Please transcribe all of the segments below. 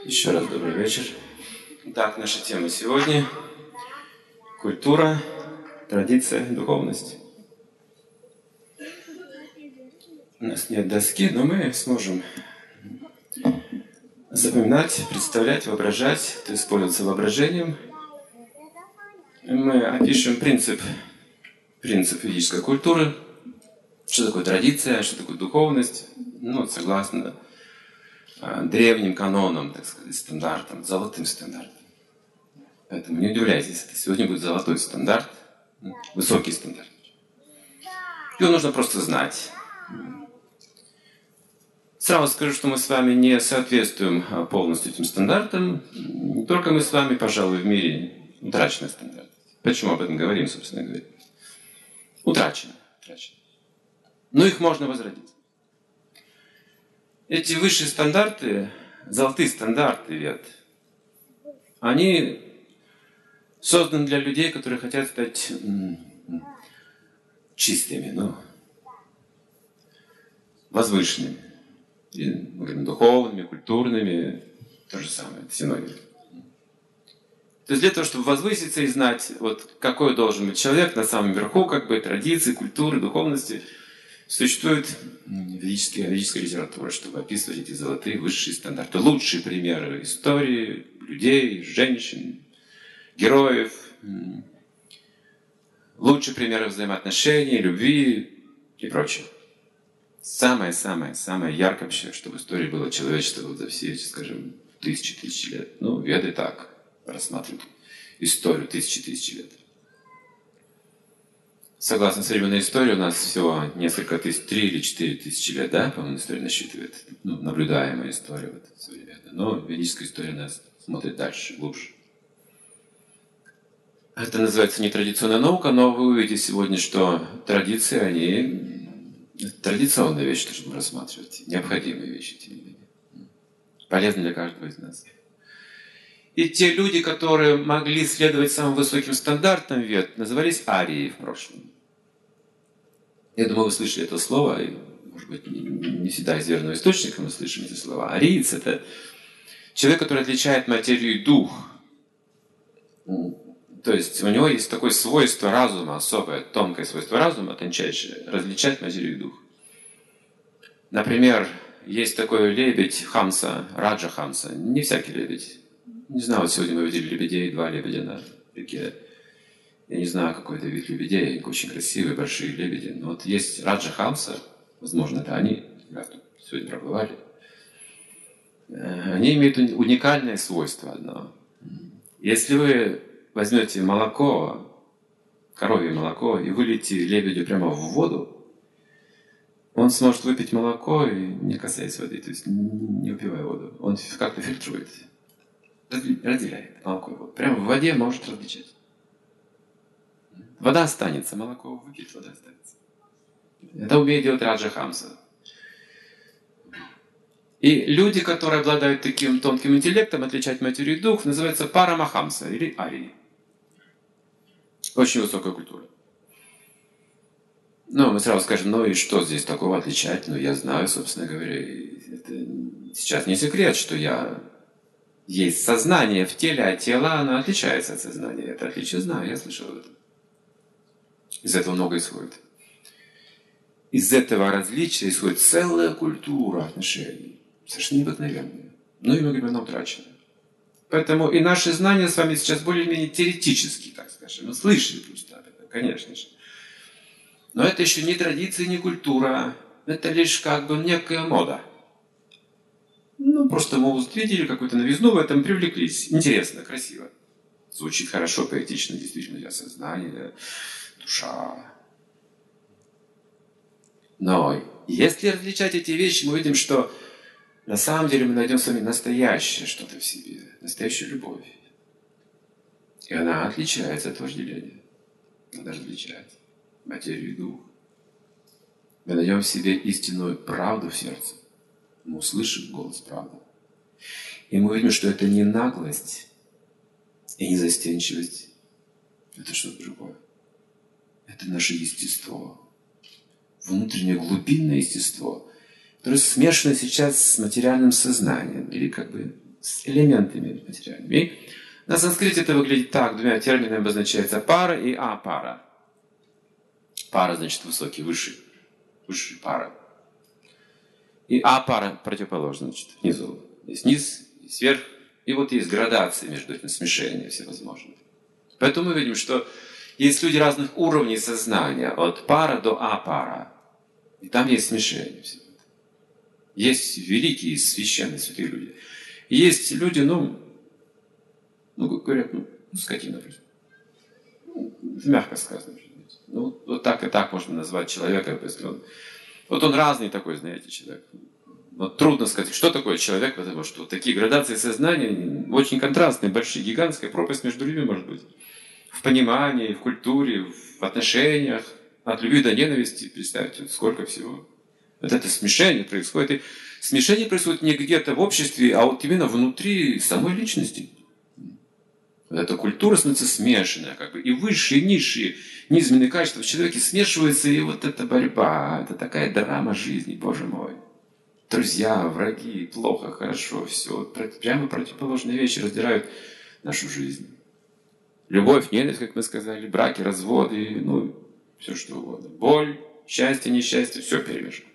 Еще раз добрый вечер. Итак, наша тема сегодня – культура, традиция, духовность. У нас нет доски, но мы сможем запоминать, представлять, воображать, то есть пользоваться воображением. Мы опишем принцип ведической культуры, что такое традиция, что такое духовность, согласно древним канонам, так сказать, стандартам, золотым стандартам. Поэтому не удивляйтесь, это сегодня будет золотой стандарт, высокий стандарт. Его нужно просто знать. Сразу скажу, что мы с вами не соответствуем полностью этим стандартам. Не только мы с вами, пожалуй, в мире утрачены стандарты. Почему об этом говорим, собственно говоря? Утрачены. Но их можно возродить. Эти высшие стандарты, золотые стандарты вет, они созданы для людей, которые хотят стать чистыми, возвышенными. И, мы говорим, духовными, культурными, то же самое, это синоним. То есть для того, чтобы возвыситься и знать, какой должен быть человек на самом верху, традиции, культуры, духовности, существует ведическая литература, чтобы описывать эти золотые высшие стандарты. Лучшие примеры истории, людей, женщин, героев, лучшие примеры взаимоотношений, любви и прочее. Самое яркое вообще, что в истории было человечество за все, скажем, тысячи лет. Веды так рассматривают историю тысячи лет. Согласно современной истории, у нас всего несколько тысяч, 3 или 4 тысячи лет, да, по-моему, история насчитывает, наблюдаемая история современная. Но ведическая история нас смотрит дальше, глубже. Это называется нетрадиционная наука, но вы увидите сегодня, что традиции, они традиционные вещи должны рассматривать, необходимые вещи, тем не менее. Полезны для каждого из нас. И те люди, которые могли следовать самым высоким стандартам вет, назывались арии в прошлом. Я думаю, вы слышали это слово, и, может быть, не всегда из верного источника мы слышим эти слова. Ариец – это человек, который отличает материю и дух. То есть у него есть такое свойство разума, особое, тонкое свойство разума, тончайшее, различать материю и дух. Например, есть такой лебедь Хамса, Раджа Хамса. Не всякий лебедь. Не знаю, сегодня мы видели лебедей, 2 лебедя на реке. Я не знаю, какой это вид лебедей, очень красивые, большие лебеди. Но есть Раджа Хамса, возможно, это они, сегодня проплывали. Они имеют уникальное свойство одно. Если вы возьмете молоко, коровье молоко, и выльете лебедю прямо в воду, он сможет выпить молоко, и не касаясь воды, то есть не упивая воду. Он как-то фильтрует, разделяет молоко и воду. Прямо в воде может различать. Вода останется, молоко выпьет, вода останется. Это умеет делать Раджа Хамса. И люди, которые обладают таким тонким интеллектом, отличать материю и дух, называются парамахамса или арии. Очень высокая культура. Мы сразу скажем, и что здесь такого отличать? Я знаю, собственно говоря, это сейчас не секрет, что есть сознание в теле, а тело, оно отличается от сознания. Это отличие знаю, я слышал об этом. Из этого многое исходит. Из этого различия исходит целая культура отношений. Совершенно необыкновенная. И мы говорим, она утрачена. Поэтому и наши знания с вами сейчас более-менее теоретические, так скажем. Мы слышали просто об этом, конечно же. Но это еще не традиция, не культура. Это лишь некая мода. Просто мы увидели какую-то новизну в этом, привлеклись. Интересно, красиво. Звучит хорошо, поэтично, действительно, для сознания, для душа. Но если различать эти вещи, мы видим, что на самом деле мы найдем с вами настоящее что-то в себе, настоящую любовь. И она отличается от вожделения. Она различает материю и дух. Мы найдем в себе истинную правду в сердце. Мы услышим голос правды. И мы увидим, что это не наглость и не застенчивость. Это что-то другое. Это наше естество. Внутреннее глубинное естество, которое смешано сейчас с материальным сознанием или с элементами материальными. И на санскрите это выглядит так, двумя терминами обозначается пара и апара. Пара значит высокий, высший. Высший пара. И апара противоположно, значит, внизу. Есть низ, есть верх. И вот есть градации между этим, смешения всевозможные. Поэтому мы видим, что есть люди разных уровней сознания, от пара до апара. И там есть смешение всего. Есть великие, священные, святые люди. И есть люди, говорят, скотина просто. Мягко сказано. Вот так и так можно назвать человека. Вот он разный такой, знаете, человек. Вот трудно сказать, что такое человек, потому что вот такие градации сознания очень контрастные, большие, гигантская пропасть между людьми может быть. В понимании, в культуре, в отношениях, от любви до ненависти, представьте, вот сколько всего. Вот это смешение происходит. И смешение происходит не где-то в обществе, а вот именно внутри самой личности. Вот эта культура становится смешанная, как бы, и высшие, и низшие, низменные качества в человеке смешиваются, и вот эта борьба, это такая драма жизни, Боже мой. Друзья, враги, плохо, хорошо, все. Прямо противоположные вещи раздирают нашу жизнь. Любовь, ненависть, как мы сказали, браки, разводы, все что угодно. Боль, счастье, несчастье, все перемешано.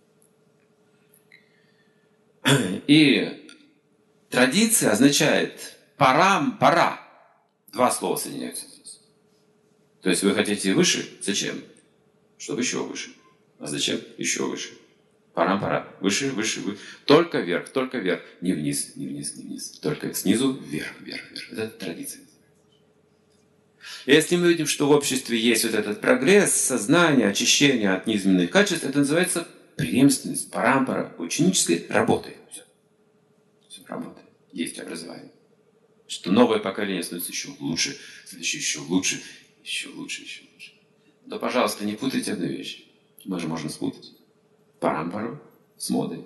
И традиция означает парам, пора. Два слова соединяются здесь. То есть вы хотите выше? Зачем? Чтобы еще выше. А зачем? Еще выше. Парам, пора. Выше, выше, выше. Только вверх, только вверх. Не вниз, не вниз, не вниз. Только снизу вверх, вверх, вверх. Это традиция. Если мы видим, что в обществе есть вот этот прогресс, сознание, очищение от низменных качеств, это называется преемственность, парампара, ученической работы. Все работает. Есть образование. Что новое поколение становится еще лучше, следующее еще лучше, еще лучше, еще лучше. Да, пожалуйста, не путайте одну вещь. Можно спутать. Парампару с модой.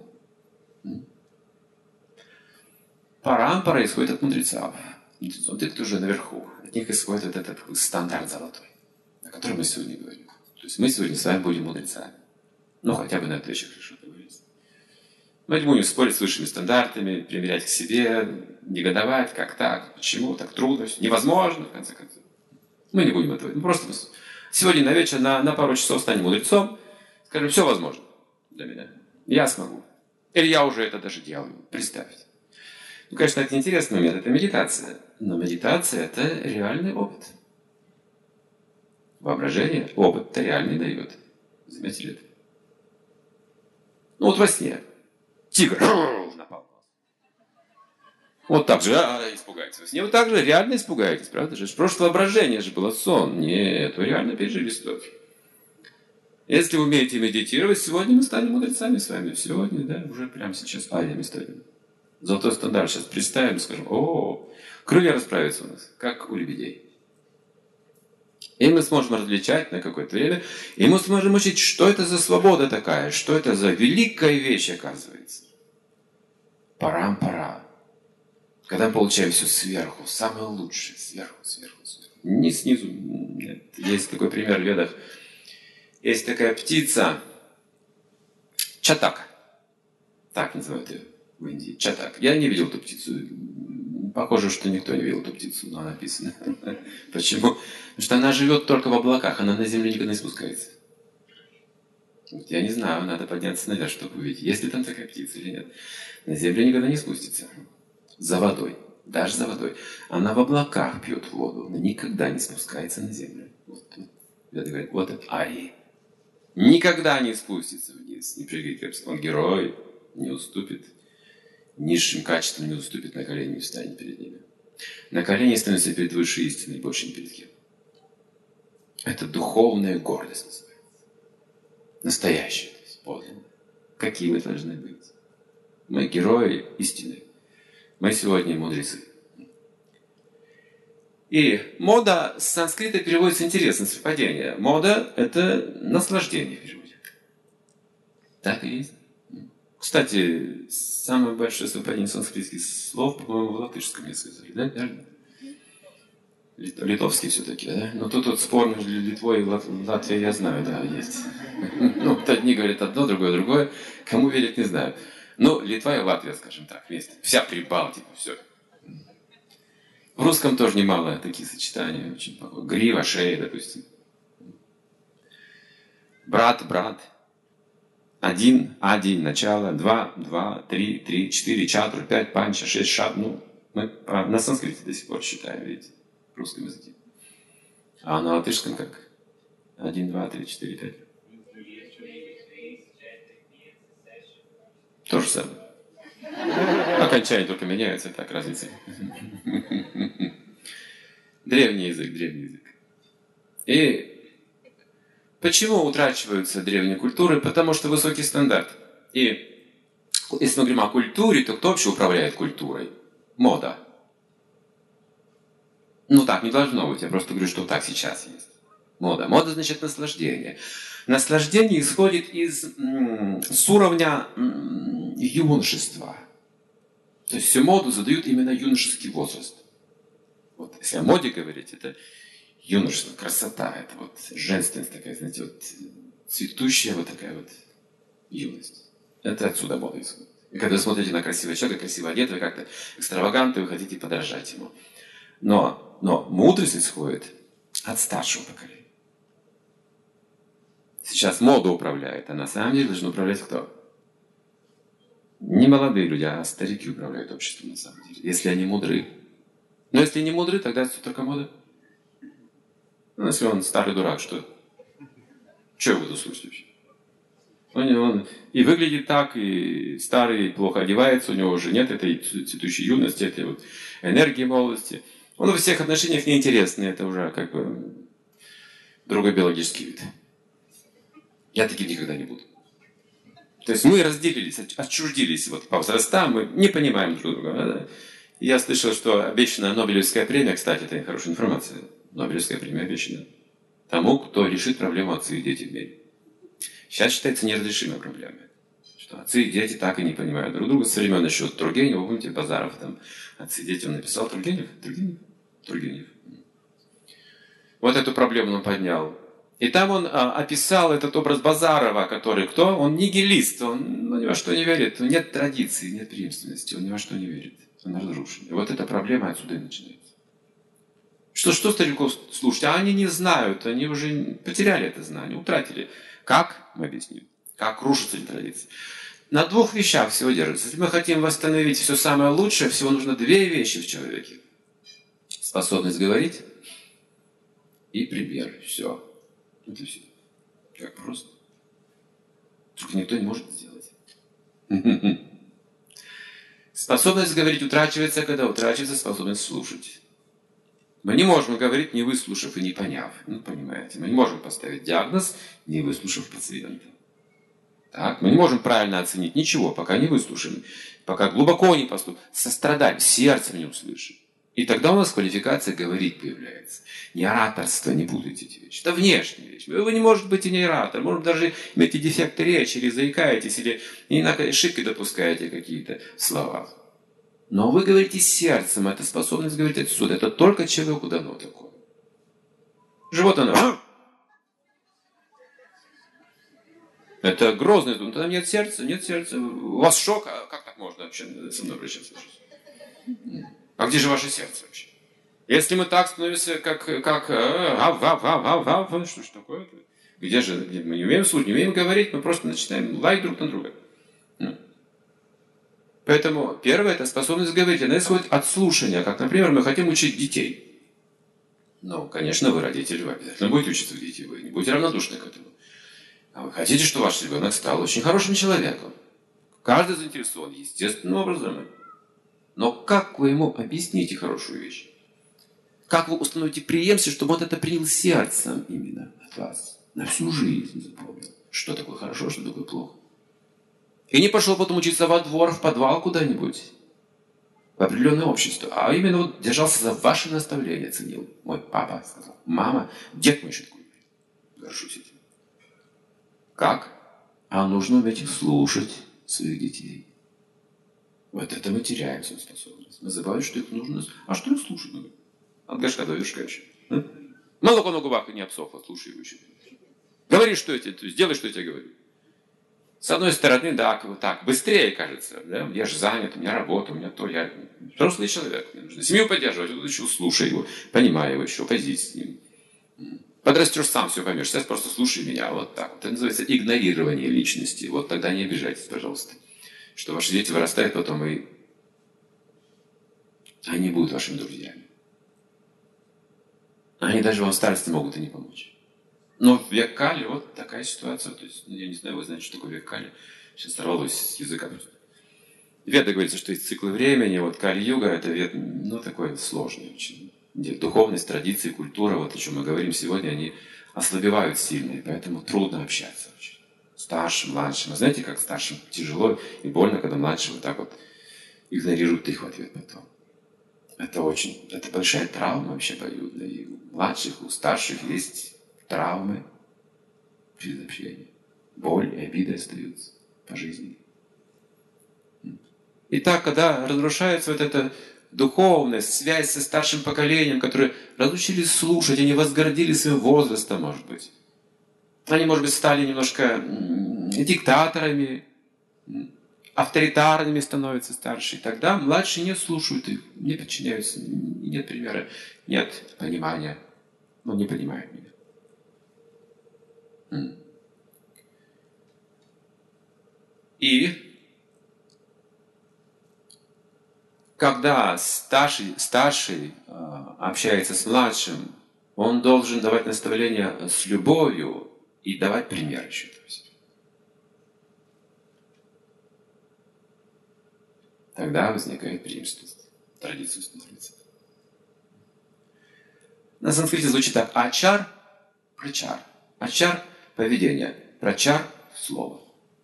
Парампара исходит от мудрецов. Вот это уже наверху. От них исходит вот этот стандарт золотой, о котором мы сегодня говорим. То есть мы сегодня с вами будем мудрецами. Хотя бы на эту вещь хорошо договорились. Мы не будем спорить с высшими стандартами, примерять к себе, негодовать, как так, почему, так трудно, невозможно, в конце концов. Мы не будем этого. Просто сегодня на вечер на пару часов станем мудрецом, скажем, все возможно для меня. Я смогу. Или я уже это даже делаю. Представьте. Конечно, это интересный момент, это медитация. Но медитация – это реальный опыт. Воображение опыт-то реальный дает. Заметили это? Вот во сне. Тигр напал. Вот так же испугаетесь во сне. Вот так же реально испугаетесь, правда же? Просто воображение же было сон. Нет, вы реально пережили ситуацию. Если вы умеете медитировать, сегодня мы станем мудрецами с вами. Сегодня, да, уже прямо сейчас аями станем. Золотой стандарт сейчас представим и скажем, крылья расправятся у нас, как у лебедей. И мы сможем различать на какое-то время, и мы сможем учить, что это за свобода такая, что это за великая вещь, оказывается. Парам-пара. Когда мы получаем все сверху, самое лучшее, сверху, сверху, сверху. Не снизу. Нет. Есть такой пример в Ведах. Есть такая птица, чатак. Так называют ее в Индии. Чатак. Я не видел эту птицу. Похоже, что никто не видел эту птицу, но написано. Почему? Потому что она живет только в облаках, она на землю никогда не спускается. Я не знаю, надо подняться наверх, чтобы увидеть, есть ли там такая птица или нет. На землю никогда не спустится. За водой. Даже за водой. Она в облаках пьет воду, но никогда не спускается на землю. Веды говорят, вот это Ари. Никогда не спустится вниз, не прыгает. Он герой, не уступит. Низшим качеством не уступит, на колени не встанет перед ними. На колени становится перед высшей истиной, больше ни перед кем. Это духовная гордость называется. Настоящая, то есть подлинная. Какие мы должны быть? Мы герои истины. Мы сегодня мудрецы. И мода с санскрита переводится интересно, совпадение. Мода – это наслаждение в переводе. Так и есть. Кстати, самое большое совпадение санскритских слов, по-моему, в латышском языке сказали, да? Литовский все-таки, да? Но тут спор между Литвой и Латвией, я знаю, да, есть. Одни говорят одно, другое другое. Кому верить, не знаю. Ну, Литва и Латвия, скажем так, вместе. Вся Прибалтика, все. В русском тоже немало таких сочетаний, очень похоже. Грива, шея, допустим. Брат, брат. Один, начало, два, три, четыре, чатур, пять, панча, шесть, шат. Ну, мы на санскрите до сих пор считаем, видите, в русском языке. А на латышском как? 1, 2, 3, 4, 5. То же самое. Окончания только меняются, так, разница. Древний язык, древний язык. И почему утрачиваются древние культуры? Потому что высокий стандарт. И если мы говорим о культуре, то кто вообще управляет культурой? Мода. Ну так не должно быть, я просто говорю, что так сейчас есть. Мода. Мода значит наслаждение. Наслаждение исходит с уровня юношества. То есть всю моду задают именно юношеский возраст. Вот, если о моде говорить, это юношество, красота, это вот женственность такая, знаете, вот цветущая вот такая вот юность. Это отсюда мода исходит. И когда вы смотрите на красивого человека, красиво одет, вы как-то экстравагантны, вы хотите подражать ему. Но мудрость исходит от старшего поколения. Сейчас мода управляет, а на самом деле должен управлять кто? Не молодые люди, а старики управляют обществом на самом деле, если они мудры. Но если не мудры, тогда это только мода. Ну, если он старый дурак, что? Что я буду слушать вообще? Он и выглядит так, и старый, и плохо одевается, у него уже нет этой цветущей юности, этой вот энергии молодости. Он во всех отношениях неинтересный, это уже как бы другой биологический вид. Я таким никогда не буду. То есть мы разделились, отчуждились вот по возрастам, мы не понимаем друг друга. Я слышал, что обещанная Нобелевская премия, кстати, это хорошая информация, Нобелевская премия обещана тому, кто решит проблему отцы и дети в мире. Сейчас считается неразрешимой проблемой. Что отцы и дети так и не понимают друг друга. Со времен еще Тургенева, помните, Базаров, там, отцы и дети, он написал Тургенев. Вот эту проблему он поднял. И там он описал этот образ Базарова, который кто? Он нигилист, он ни во что не верит. Нет традиции, нет преемственности, он ни во что не верит. Он разрушен. И вот эта проблема отсюда и начинается. Что стариков слушать? А они не знают, они уже потеряли это знание, утратили. Как? Мы объясним. Как рушатся эти традиции. На двух вещах всего держится. Если мы хотим восстановить все самое лучшее, всего нужно две вещи в человеке. Способность говорить и пример. Все. Это все. Как просто. Только никто не может сделать. Способность говорить утрачивается, когда утрачивается способность слушать. Мы не можем говорить, не выслушав и не поняв. Ну, понимаете, мы не можем поставить диагноз, не выслушав пациента. Так, мы не можем правильно оценить ничего, пока не выслушаем, пока глубоко не послушаем, сострадаем, сердцем не услышим. И тогда у нас квалификация говорить появляется. Не ораторство, не путайте эти вещи. Это внешняя вещь. Вы не можете быть и не оратор. Может, даже имеете дефекты речи, или заикаетесь, или иногда ошибки допускаете какие-то в словах. Но вы говорите сердцем, это способность говорить отсюда. Это только человеку дано такое. Животное. Это грозный звук. Там нет сердца. У вас шок, а как так можно вообще со мной обращаться? А где же ваше сердце вообще? Если мы так становимся, как что ж такое-то? Где же, мы не умеем слушать, не умеем говорить, мы просто начинаем лаять друг на друга. Поэтому первое – это способность говорить. Она исходит от слушания. Как, например, мы хотим учить детей. Ну, конечно, вы родители, вы обязательно будете учиться у детей, вы не будете равнодушны к этому. А вы хотите, чтобы ваш ребенок стал очень хорошим человеком. Каждый заинтересован естественным образом. Но как вы ему объясните хорошую вещь? Как вы установите преемственность, чтобы он это принял сердцем именно от вас? На всю жизнь запомнил. Что такое хорошо, что такое плохо. И не пошел потом учиться во двор, в подвал куда-нибудь. В определенное общество. А именно вот держался за ваши наставления, ценил. Мой папа сказал. Мама, дед мой еще такой. Горжусь этим. Как? А нужно уметь слушать своих детей. Вот это мы теряем свою способность. Мы забываем, что их нужно... А что их слушать надо? От горшка до вершка еще. Молоко на губах и не обсохло, слушай его еще. Говори, что я тебе... Сделай, что я тебе говорю. С одной стороны, да, вот так, быстрее кажется. Да? Я же занят, у меня работа, у меня то, я взрослый человек. Мне нужно семью поддерживать, вот еще слушай его, понимай его еще, позись с ним. Подрастешь, сам все поймешь. Сейчас просто слушай меня. Вот так. Это называется игнорирование личности. Вот тогда не обижайтесь, пожалуйста. Что ваши дети вырастают потом, и они будут вашими друзьями. Они даже вам в старости могут и не помочь. Но в век Кали вот такая ситуация. То есть, я не знаю, вы знаете, что такое век Кали. Сейчас сорвалось с языка просто. В Ведах говорится, что есть циклы времени. Вот Кали-юга, это век, ну, такой сложный очень. Где духовность, традиции, культура, вот о чем мы говорим сегодня, они ослабевают сильно, и поэтому трудно общаться очень. Старшим, младшим. А знаете, как старшим тяжело и больно, когда младшие вот так вот игнорируют их в ответ потом. Это большая травма вообще обоюдная. И у младших, у старших есть травмы через общение. Боль и обиды остаются по жизни. И так, когда разрушается вот эта духовность, связь со старшим поколением, которые разучились слушать, они возгордились своим возрастом, может быть. Они, может быть, стали немножко диктаторами, авторитарными становятся старшие. Тогда младшие не слушают их, не подчиняются, нет примера, нет понимания, но не понимают меня. И когда старший общается с младшим, он должен давать наставления с любовью и давать пример еще. Тогда возникает преемственность. Традиция становится. На санскрите звучит так: ачар, прачар. Ачар – поведение, прачар – слово.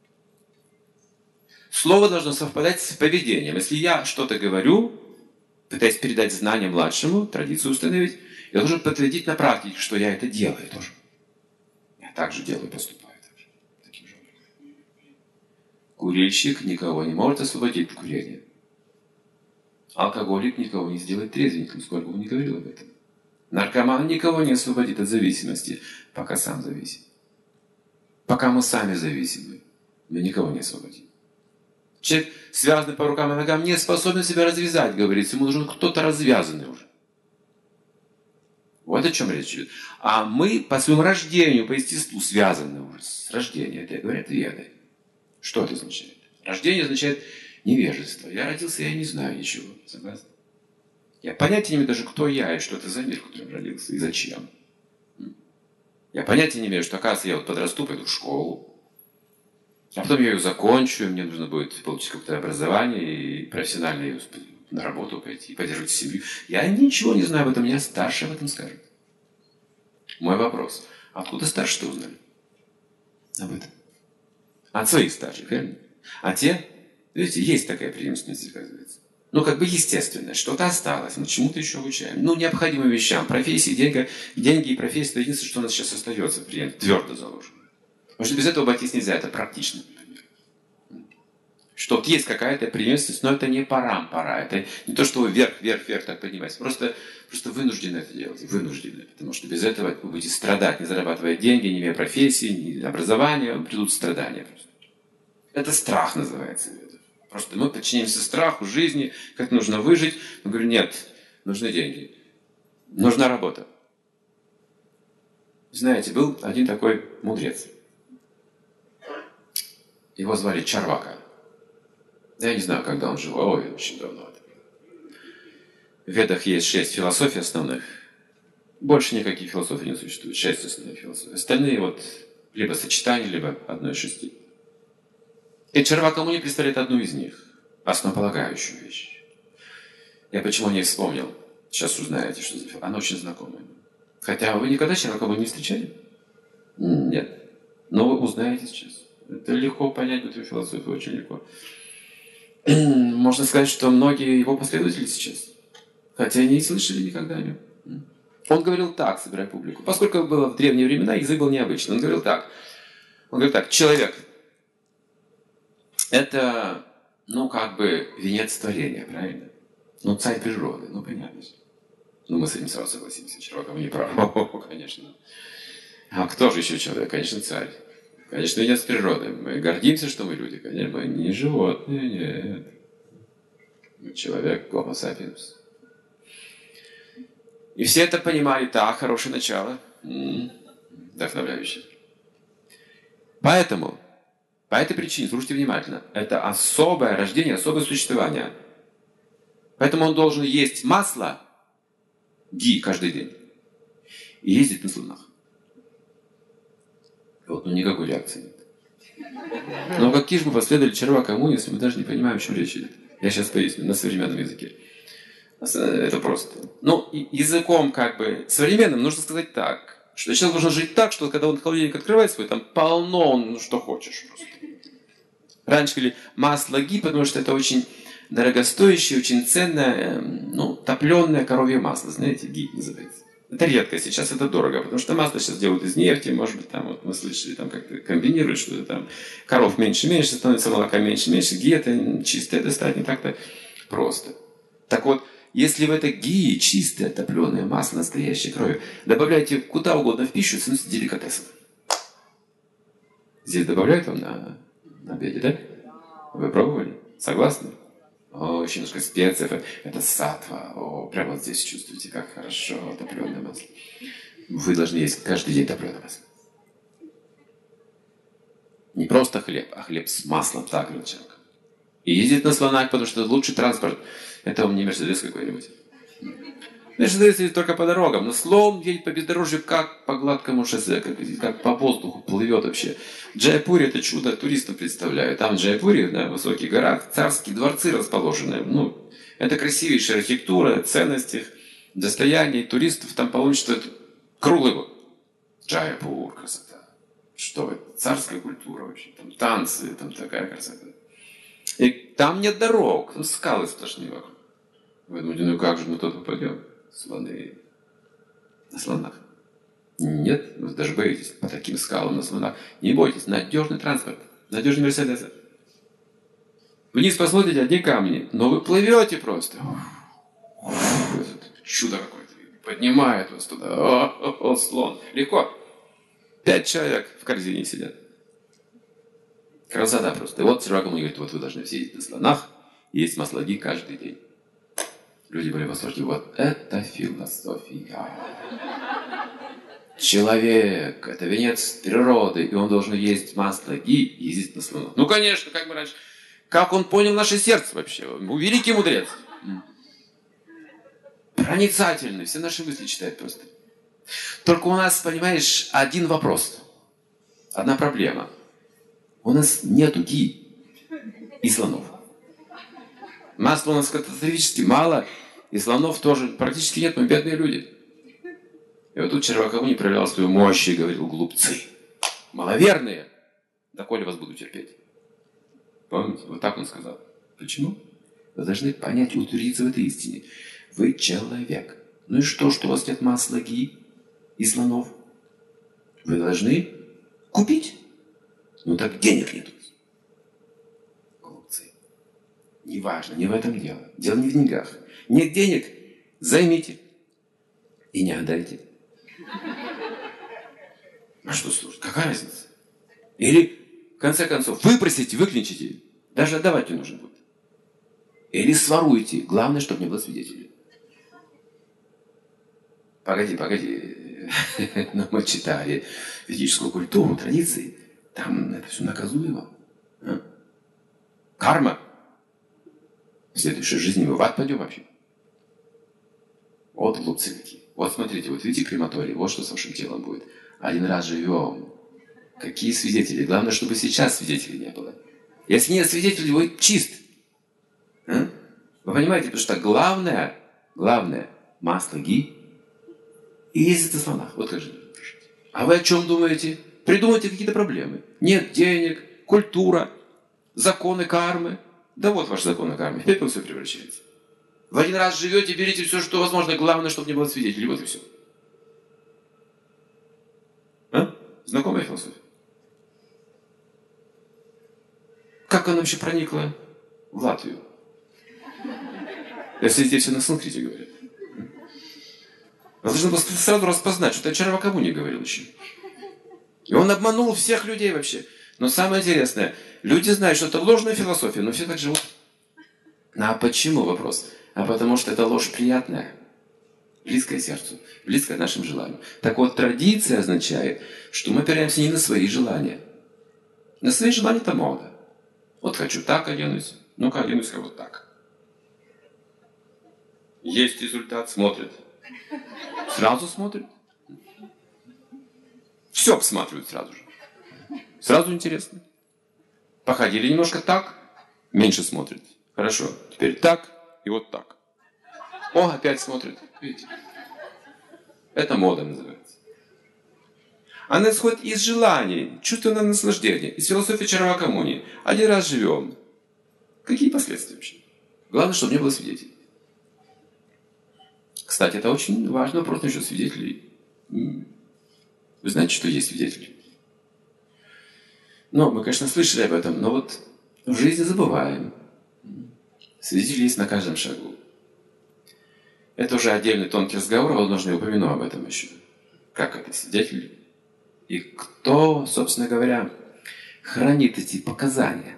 Слово должно совпадать с поведением. Если я что-то говорю, пытаясь передать знания младшему, традицию установить, я должен подтвердить на практике, что я это делаю тоже. Я также делаю, поступаю также. Таким же образом. Курильщик никого не может освободить от курения. Алкоголик никого не сделает трезвенником, сколько бы ни говорил об этом. Наркоман никого не освободит от зависимости, пока сам зависим. Пока мы сами зависимы, мы никого не освободим. Человек, связанный по рукам и ногам, не способен себя развязать, говорится. Ему нужен кто-то развязанный уже. Вот о чем речь идет. А мы по своему рождению, по естеству связаны уже с рождения. Это говорят веды. Что это означает? Рождение означает невежество. Я родился, я не знаю ничего. Согласны? Я понятия не имею даже, кто я и что это за мир, в котором родился и зачем. Я понятия не имею, что, оказывается, я вот подрасту, пойду в школу. А потом я ее закончу, и мне нужно будет получить какое-то образование и профессионально ее на работу пойти, поддерживать семью. Я ничего не знаю об этом, меня старшие об этом скажут. Мой вопрос. Откуда старшие узнали об этом? От своих старших, верно? А те, видите, есть такая преемственность, оказывается. Ну, как бы естественное, что-то осталось, мы чему-то еще обучаем. Ну, необходимым вещам, профессии, деньги и профессия, это единственное, что у нас сейчас остается, твердо заложено. Потому что без этого обойтись нельзя, это практично, например. Что вот есть какая-то преемственность, но это не пора. Это не то, что вы вверх так поднимаетесь. Просто вынуждены это делать. Вынуждены. Потому что без этого вы будете страдать, не зарабатывая деньги, не имея профессии, не образования, придут страдания просто. Это страх называется. Просто мы подчинимся страху, жизни, как нужно выжить. Мы говорим, нет, нужны деньги. Нужна работа. Знаете, был один такой мудрец. Его звали Чарвака. Я не знаю, когда он жил. Ой, очень давно. В Ведах есть 6 философий основных. Больше никаких философий не существует. 6 основных философий. Остальные вот либо сочетания, либо одной из 6. И Чарвака Муни представляет одну из них. Основополагающую вещь. Я почему не вспомнил. Сейчас узнаете, что за философия. Она очень знакомая. Хотя вы никогда Чарвака Муни не встречали? Нет. Но вы узнаете сейчас. Это легко понять эту философию, очень легко. Можно сказать, что многие его последователи сейчас, хотя не слышали никогда о нем. Он говорил так, собирая публику. Поскольку было в древние времена, язык был необычный. Он говорил так, человек – это, как бы венец творения, правильно? Царь природы, понятно. Мы с этим сразу согласимся. Чарвака не прав. Конечно. А кто же еще человек? Конечно, царь. Конечно, нет с природой. Мы гордимся, что мы люди. Конечно, мы не животные, нет. Мы человек, Homo sapiens. И все это понимали. Да, хорошее начало. Вдохновляюще. Поэтому, по этой причине, слушайте внимательно, это особое рождение, особое существование. Поэтому он должен есть масло, ги, каждый день. И ездить на слонах. Вот, ну никакой реакции нет. Но какие же мы последовали Чарвакамуни, если мы даже не понимаем, о чем речь идет? Я сейчас поясню на современном языке. Это просто. Ну, языком как бы современным нужно сказать так, что человек должен жить так, что когда он холодильник открывает свой, там полно, ну что хочешь просто. Раньше говорили масло ги, потому что это очень дорогостоящее, очень ценное, ну, топленое коровье масло, знаете, ги называется. Это редко, сейчас это дорого, потому что масло сейчас делают из нефти, может быть, там, вот мы слышали, там как-то комбинируют что-то там, коров меньше-меньше, становится молока меньше-меньше, ги это чистое достать не так-то просто. Так вот, если в это ги, чистое топленое масло, настоящее кровью, добавляйте куда угодно в пищу, становится деликатесом. Здесь добавляют вам на обеде, да? Вы пробовали? Согласны? О, еще немножко специев. Это сатва. О, прямо вот здесь чувствуете, как хорошо топленое масло. Вы должны есть каждый день топленое масло. Не просто хлеб, а хлеб с маслом. Так, говорит человек. И ездить на слонах, потому что это лучший транспорт. Это вам не Мерседес какой-нибудь. Мерседес едет только по дорогам. Но слон едет по бездорожью, как по гладкому шоссе, как по воздуху плывет вообще. Джайпури это чудо туристам представляю. Там в Джайпуре, на высоких горах, царские дворцы расположены. Ну, это красивейшая архитектура, ценности, достояние туристов. Там получится круглый год. Джайпур, красота. Что это? Царская культура вообще. Там танцы, там такая красота. И там нет дорог, там скалы сплошные вокруг. Вы думаете, ну как же мы туда попадем? Слоны. На слонах. Нет, вы даже боитесь по таким скалам на слонах. Не бойтесь, надежный транспорт, надежный Мерседес. Вниз посмотрите, одни камни, но вы плывете просто. Чудо какое-то. Поднимает вас туда. О, слон. Легко. 5 человек в корзине сидят. Красота просто. И вот Чарвакамуни говорит, вот вы должны все ездить на слонах, есть масло ги каждый день. Люди были в восторге. Вот это философия. Человек – это венец природы, и он должен есть масло ги и ездить на слонах. Ну, конечно, как мы раньше. Как он понял наше сердце вообще? Великий мудрец. Проницательный, все наши мысли читает просто. Только у нас, понимаешь, один вопрос. Одна проблема. У нас нету ги и слонов. Масла у нас катастрофически мало, и слонов тоже практически нет, мы бедные люди. И вот тут Чарвакамуни проявлял свою мощь и говорил: глупцы, маловерные, доколе вас буду терпеть. Помните? Вот так он сказал. Почему? Вы должны понять и утвердиться в этой истине. Вы человек. Ну и что у вас нет масла ги и слонов? Вы должны купить. Ну так денег нету. Глупцы. Неважно, не в этом дело. Дело не в деньгах. Нет денег, займите и не отдайте. А что слушать? Какая разница? Или, в конце концов, выпросите, выклинчите. Даже отдавать не нужно будет. Или своруйте. Главное, чтобы не было свидетелей. Погоди. Но мы читали ведическую культуру, традиции. Там это все наказуемо. Карма. В следующей жизни мы в ад пойдем вообще. Вот глупцы какие. Вот смотрите, вот видите крематорий, вот что с вашим телом будет. Один раз живем. Какие свидетели? Главное, чтобы сейчас свидетелей не было. Если нет свидетелей, вы чист. Вы понимаете, потому что главное, масло ги и ездить на слонах. Вот как же. А вы о чем думаете? Придумайте какие-то проблемы. Нет денег, культура, законы кармы. Да вот ваши законы кармы. Опять все превращается. В один раз живете, берите все, что возможно. Главное, чтобы не было свидетелей. Вот и все. Знакомая философия? Как она вообще проникла в Латвию? Если здесь все на санскрите говорят. Вас должны было сразу распознать, что это Чарвакамуни говорил еще. И он обманул всех людей вообще. Но самое интересное, люди знают, что это ложная философия, но все так живут. А почему вопрос? А потому что это ложь приятная, близкая сердцу, близкая нашим желаниям. Так вот, традиция означает, что мы опираемся не на свои желания. На свои желания это мода. Вот хочу так оденусь, ну-ка оденусь-ка вот так. Есть результат, смотрит. Сразу смотрит. Все обсматривают сразу же. Сразу интересно. Походили немножко так, меньше смотрит. Хорошо, теперь так и вот так. О, опять смотрит. Видите? Это мода называется. Она исходит из желаний, чувственного наслаждения, из философии Чарвакамуни. Один раз живем. Какие последствия вообще? Главное, чтобы не было свидетелей. Кстати, это очень важный вопрос насчет свидетелей. Вы знаете, что есть свидетели? Ну, мы, конечно, слышали об этом, но вот в жизни забываем. Свидетели есть на каждом шагу. Это уже отдельный тонкий разговор, возможно, я упомяну об этом еще. Как это свидетели? И кто, собственно говоря, хранит эти показания?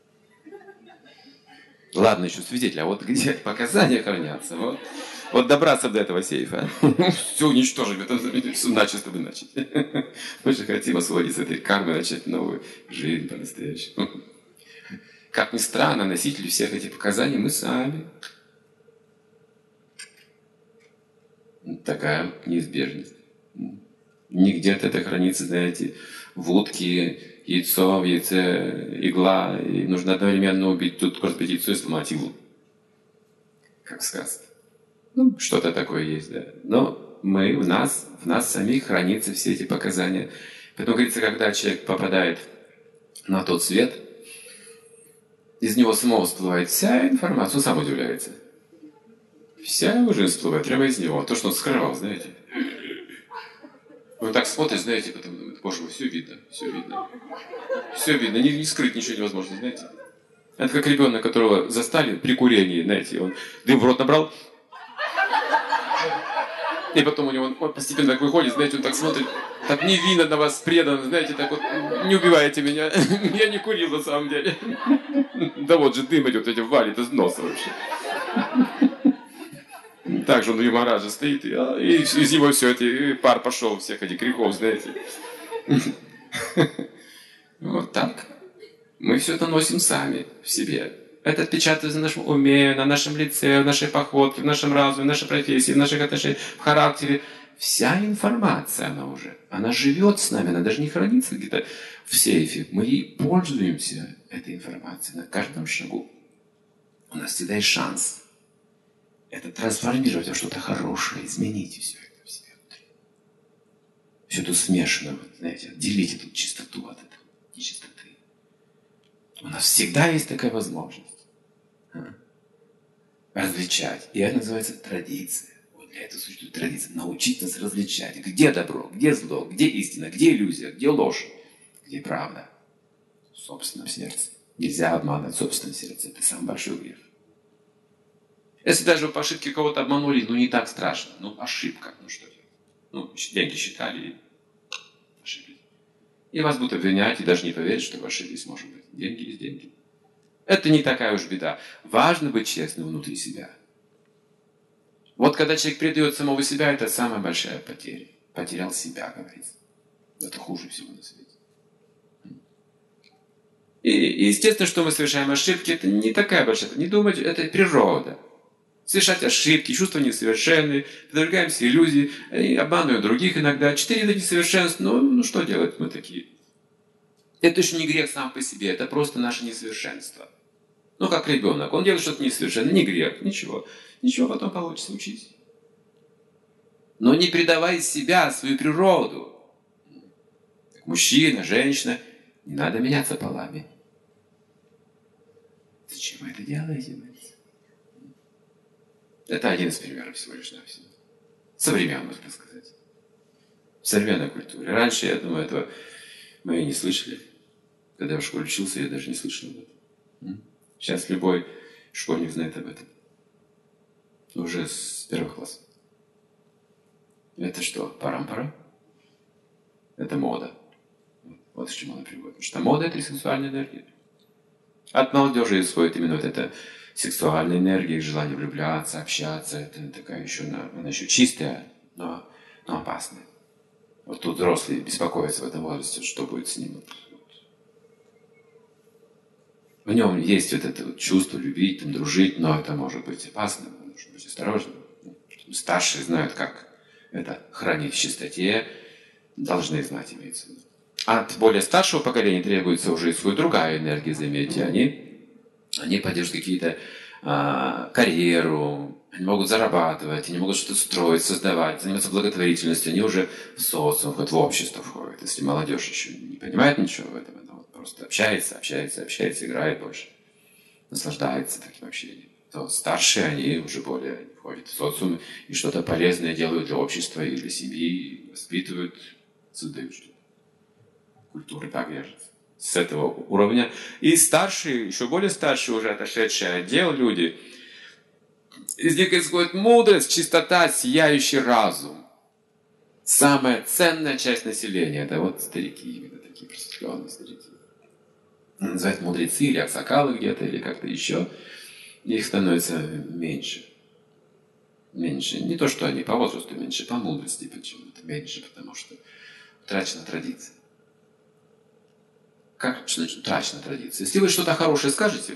Ладно, еще свидетели, а вот где показания хранятся? Вот добраться до этого сейфа. Все уничтожить, это начисто бы начать. Мы же хотим освободить с этой кармы, начать новую жизнь по-настоящему. Как ни странно, носители всех этих показаний мы сами. Такая вот неизбежность. Не где-то это хранится, знаете, в утке, яйцо, в яйце игла, и нужно одновременно убить тут разбить яйцо и сломать иглу. Как сказка. Ну, что-то такое есть, да. Но в нас самих хранятся все эти показания. Поэтому, говорится, когда человек попадает на тот свет, из него самого всплывает вся информация, он сам удивляется. Вся его жизнь всплывает прямо из него. То, что он скрывал, знаете. Он так смотрит, знаете, потом думает, боже мой, все видно, все видно. Все видно, не скрыть ничего невозможно, знаете. Это как ребенок, которого застали при курении, знаете, он дым в рот набрал, и потом у него он постепенно так выходит, знаете, он так смотрит, так невинно на вас предан, знаете, так вот, не убивайте меня, я не курил на самом деле. Да вот же дым идет, эти валит из носа вообще. Так же он у Махараджа стоит, и из него все это, пар пошел всех этих грехов, знаете. Вот так. Мы все это носим сами в себе. Это отпечатывается на нашем уме, на нашем лице, в нашей походке, в нашем разуме, в нашей профессии, в наших отношениях, в характере. Вся информация, она живет с нами, она даже не хранится где-то в сейфе. Мы ей пользуемся, этой информацией, на каждом шагу. У нас всегда есть шанс это трансформировать во что-то хорошее, изменить все это в себе внутри. Все это смешано, вот, знаете, отделить эту чистоту от этой нечистоты. У нас всегда есть такая возможность различать. И это называется традиция. Вот для этого существует традиция. Научить нас различать, где добро, где зло, где истина, где иллюзия, где ложь, где правда. В собственном сердце. Нельзя обманывать собственное сердце. Это самый большой грех. Если даже по ошибке кого-то обманули, не так страшно. Ошибка. Что делать? Деньги считали и ошиблись. И вас будут обвинять, и даже не поверить, что вы ошиблись, может быть. Деньги есть деньги. Это не такая уж беда. Важно быть честным внутри себя. Вот когда человек предает самого себя, это самая большая потеря. Потерял себя, говорится. Это хуже всего на свете. И естественно, что мы совершаем ошибки, это не такая большая. Не думать, это природа. Совершать ошибки, чувства несовершенные, подвергаемся иллюзии, обманываем других иногда. 4 вида несовершенств, что делать мы такие? Это еще не грех сам по себе, это просто наше несовершенство. Как ребенок, он делает что-то несовершенное, не грех, ничего. Ничего потом получится, учись. Но не предавай себя, свою природу. Как мужчина, женщина, не надо меняться полами. Зачем вы это делаете? Это один из примеров всего лишь навсего. Современных, так сказать. В современной культуре. Раньше, я думаю, этого мы и не слышали. Когда я в школе учился, я даже не слышал об этом. Сейчас любой школьник знает об этом. Уже с первых классов. Это что, парампара? Это мода. Вот к чему она приводит. Потому что мода — это и сексуальная энергия. От молодежи исходит именно вот эта сексуальная энергия, их желание влюбляться, общаться. Это такая еще, она еще чистая, но опасная. Вот тут взрослые беспокоятся в этом возрасте, что будет с ним. В нем есть вот это вот чувство любить, там, дружить, но это может быть опасно, нужно быть осторожным. Старшие знают, как это хранить в чистоте, должны знать, имеется в виду. От более старшего поколения требуется уже свою другая энергия, заметьте. Они поддерживают какие-то карьеру, они могут зарабатывать, они могут что-то строить, создавать, заниматься благотворительностью, они уже в социум, в общество входят. Если молодежь еще не понимает ничего в этом, она вот просто общается, играет больше, наслаждается таким общением, то старшие, они уже более входят в социум и что-то полезное делают для общества и для семьи, воспитывают, создают что-то. Культура так держится. С этого уровня. И старшие, еще более старшие, уже отошедшие отдел люди, из них исходит мудрость, чистота, сияющий разум. Самая ценная часть населения — это вот старики, именно такие просветленные старики. Называют мудрецы или аксакалы где-то, или как-то еще. Их становится меньше. Меньше. Не то, что они по возрасту меньше, по мудрости почему-то меньше, потому что утрачена традиция. Как значит утрачена традиция? Если вы что-то хорошее скажете,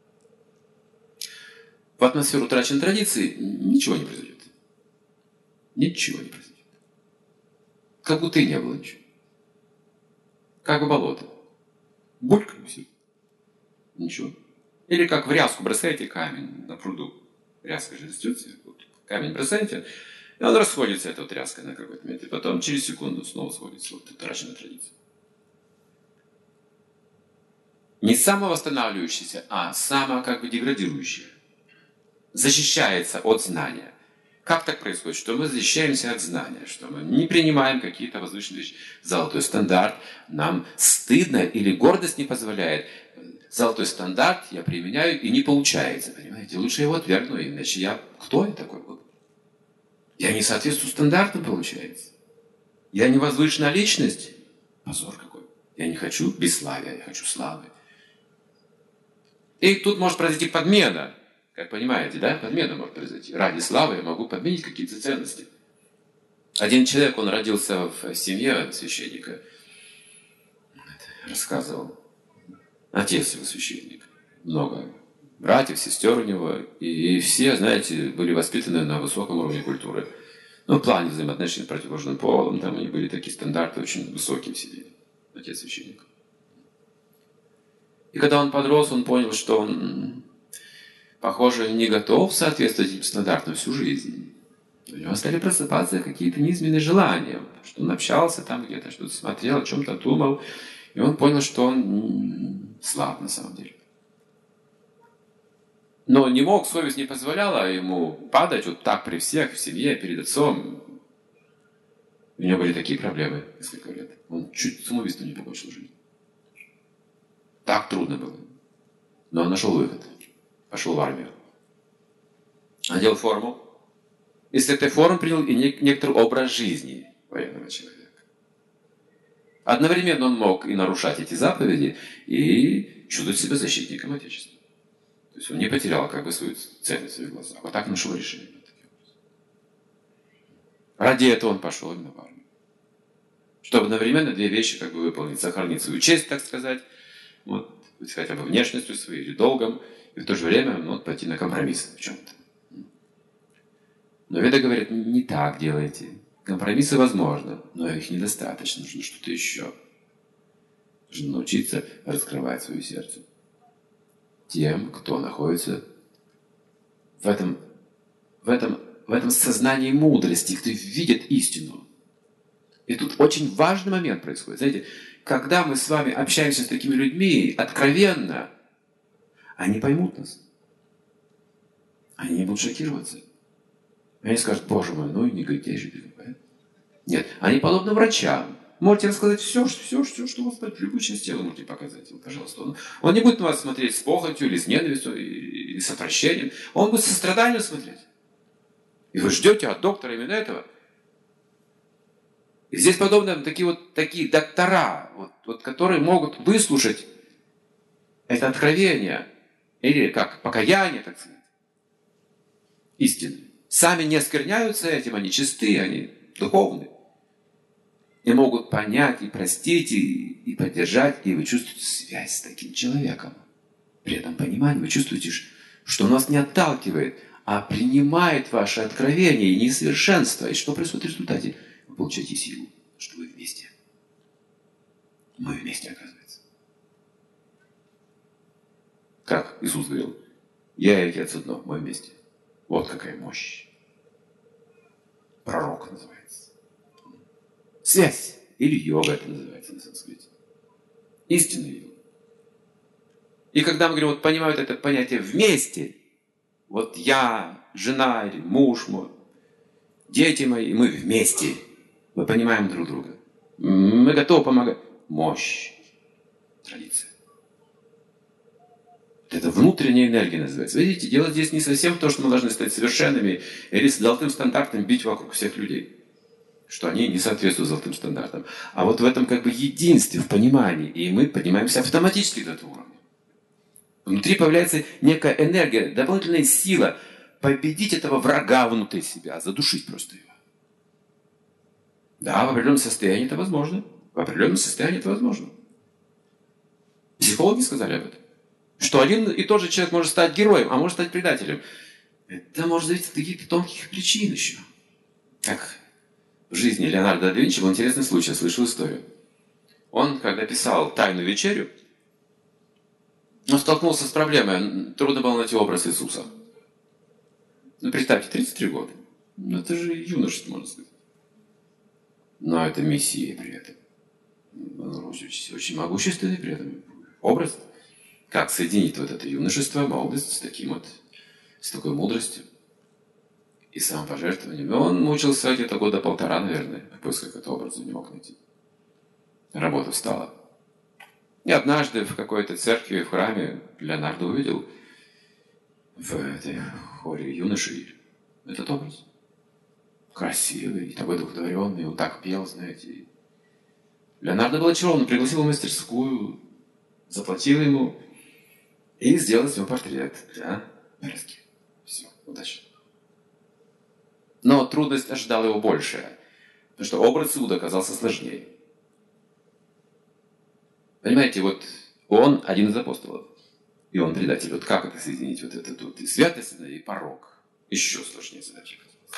в атмосферу утраченной традиции ничего не произойдет. Ничего не произойдет. Как будто и не было ничего. Как болото. Бульк и все. Ничего. Или как в ряску бросаете камень на пруду. Ряска же растет, вот камень бросаете, и он расходится, эта вот ряска, на какой-то момент. И потом через секунду снова сходится. Вот утраченная традиция. Не самовосстанавливающаяся, а самодеградирующая. Защищается от знания. Как так происходит? Что мы защищаемся от знания, что мы не принимаем какие-то возвышенные вещи. Золотой стандарт нам стыдно или гордость не позволяет. Золотой стандарт я применяю и не получается. Понимаете? Лучше его отвергну, иначе я кто я такой был? Я не соответствую стандартам, получается. Я не возвышенная личность. Позор какой. Я не хочу бесславия, я хочу славы. И тут может произойти подмена. Как понимаете, да? Подмена может произойти. Ради славы я могу подменить какие-то ценности. Один человек, он родился в семье священника. Рассказывал. Отец его священник. Много братьев, сестер у него. И все, знаете, были воспитаны на высоком уровне культуры. Ну, в плане взаимоотношений с противоположным полом. Там они были такие стандарты очень высокие в себе. Отец священник. И когда он подрос, он понял, что он, похоже, не готов соответствовать этим стандартам всю жизнь. У него стали просыпаться какие-то низменные желания. Что он общался там где-то, что-то смотрел, о чем-то думал. И он понял, что он слаб на самом деле. Но не мог, совесть не позволяла ему падать вот так при всех, в семье, перед отцом. У него были такие проблемы несколько лет. Он чуть самоубийством не покончил жизнь. Так трудно было. Но он нашел выход. Пошел в армию. Надел форму. И с этой формы принял и некоторый образ жизни военного человека. Одновременно он мог и нарушать эти заповеди, и чувствовать себя защитником Отечества. То есть он не потерял как бы свою ценность в своих глазах. А так нашел решение. Ради этого он пошел именно в армию. Чтобы одновременно две вещи как бы выполнить. Сохранить свою честь, так сказать, вот, хотя бы внешностью своей или долгом, и в то же время пойти на компромисс в чем-то. Но Веда говорит, не так делайте. Компромиссы возможны, но их недостаточно, нужно что-то еще. Нужно научиться раскрывать свое сердце. Тем, кто находится в этом сознании мудрости, кто видит истину. И тут очень важный момент происходит. Знаете, когда мы с вами общаемся с такими людьми откровенно, они поймут нас. Они не будут шокироваться. Они скажут, боже мой, ну и негодяй же ты. Нет, они подобны врачам. Можете рассказать все, что у вас в любую часть тела можете показать. Пожалуйста. Он не будет на вас смотреть с похотью, или с ненавистью, или с отвращением. Он будет с состраданием смотреть. И вы ждете от доктора именно этого. И здесь подобно такие доктора, которые могут выслушать это откровение, или как покаяние, так сказать, истины. Сами не оскверняются этим, они чистые, они духовные. И могут понять, и простить, и поддержать, и вы чувствуете связь с таким человеком. При этом понимании вы чувствуете, что он вас не отталкивает, а принимает ваше откровение и несовершенство. И что происходит в результате? Вы получаете силу, что вы вместе. Мы вместе, оказывается. Как Иисус говорил, я и Отец одно, мы вместе. Вот какая мощь. Пророк называется. Связь. Или йога это называется на санскрите. Истинная йога. И когда мы говорим, понимают это понятие вместе, я, жена или муж мой, дети мои, мы вместе. Мы понимаем друг друга. Мы готовы помогать. Мощь. Традиция. Это внутренняя энергия называется. Видите, дело здесь не совсем в том, что мы должны стать совершенными или с золотым стандартом бить вокруг всех людей. Что они не соответствуют золотым стандартам. А в этом единстве, в понимании. И мы поднимаемся автоматически до этого уровня. Внутри появляется некая энергия, дополнительная сила победить этого врага внутри себя, задушить просто его. Да, в определенном состоянии это возможно. В определенном состоянии это возможно. Психологи сказали об этом. Что один и тот же человек может стать героем, а может стать предателем. Это может зависеть от каких-то тонких причин еще. Как в жизни Леонардо да Винчи был интересный случай, я слышал историю. Он, когда писал «Тайную вечерю», он столкнулся с проблемой. Трудно было найти образ Иисуса. Представьте, 33 года. Это же юношество, можно сказать. Но это мессия при этом. Он очень могущественный при этом. Образ. Как соединить это юношество, молодость с такой мудростью и самопожертвованием. Он мучился где-то года полтора, наверное, в поисках этого образа, не мог найти. Работа встала. И однажды в какой-то церкви, в храме, Леонардо увидел в этой хоре юношей этот образ. Красивый, и такой удовлетворенный, он так пел, знаете. Леонардо был очарован, пригласил его в мастерскую, заплатил ему и сделал с него портрет для пляски. Все, удачи. Но трудность ожидала его большая, потому что образ Иуда оказался сложнее. Понимаете, он один из апостолов, и он предатель. Как это соединить? И святость, и порок. Еще сложнее задача.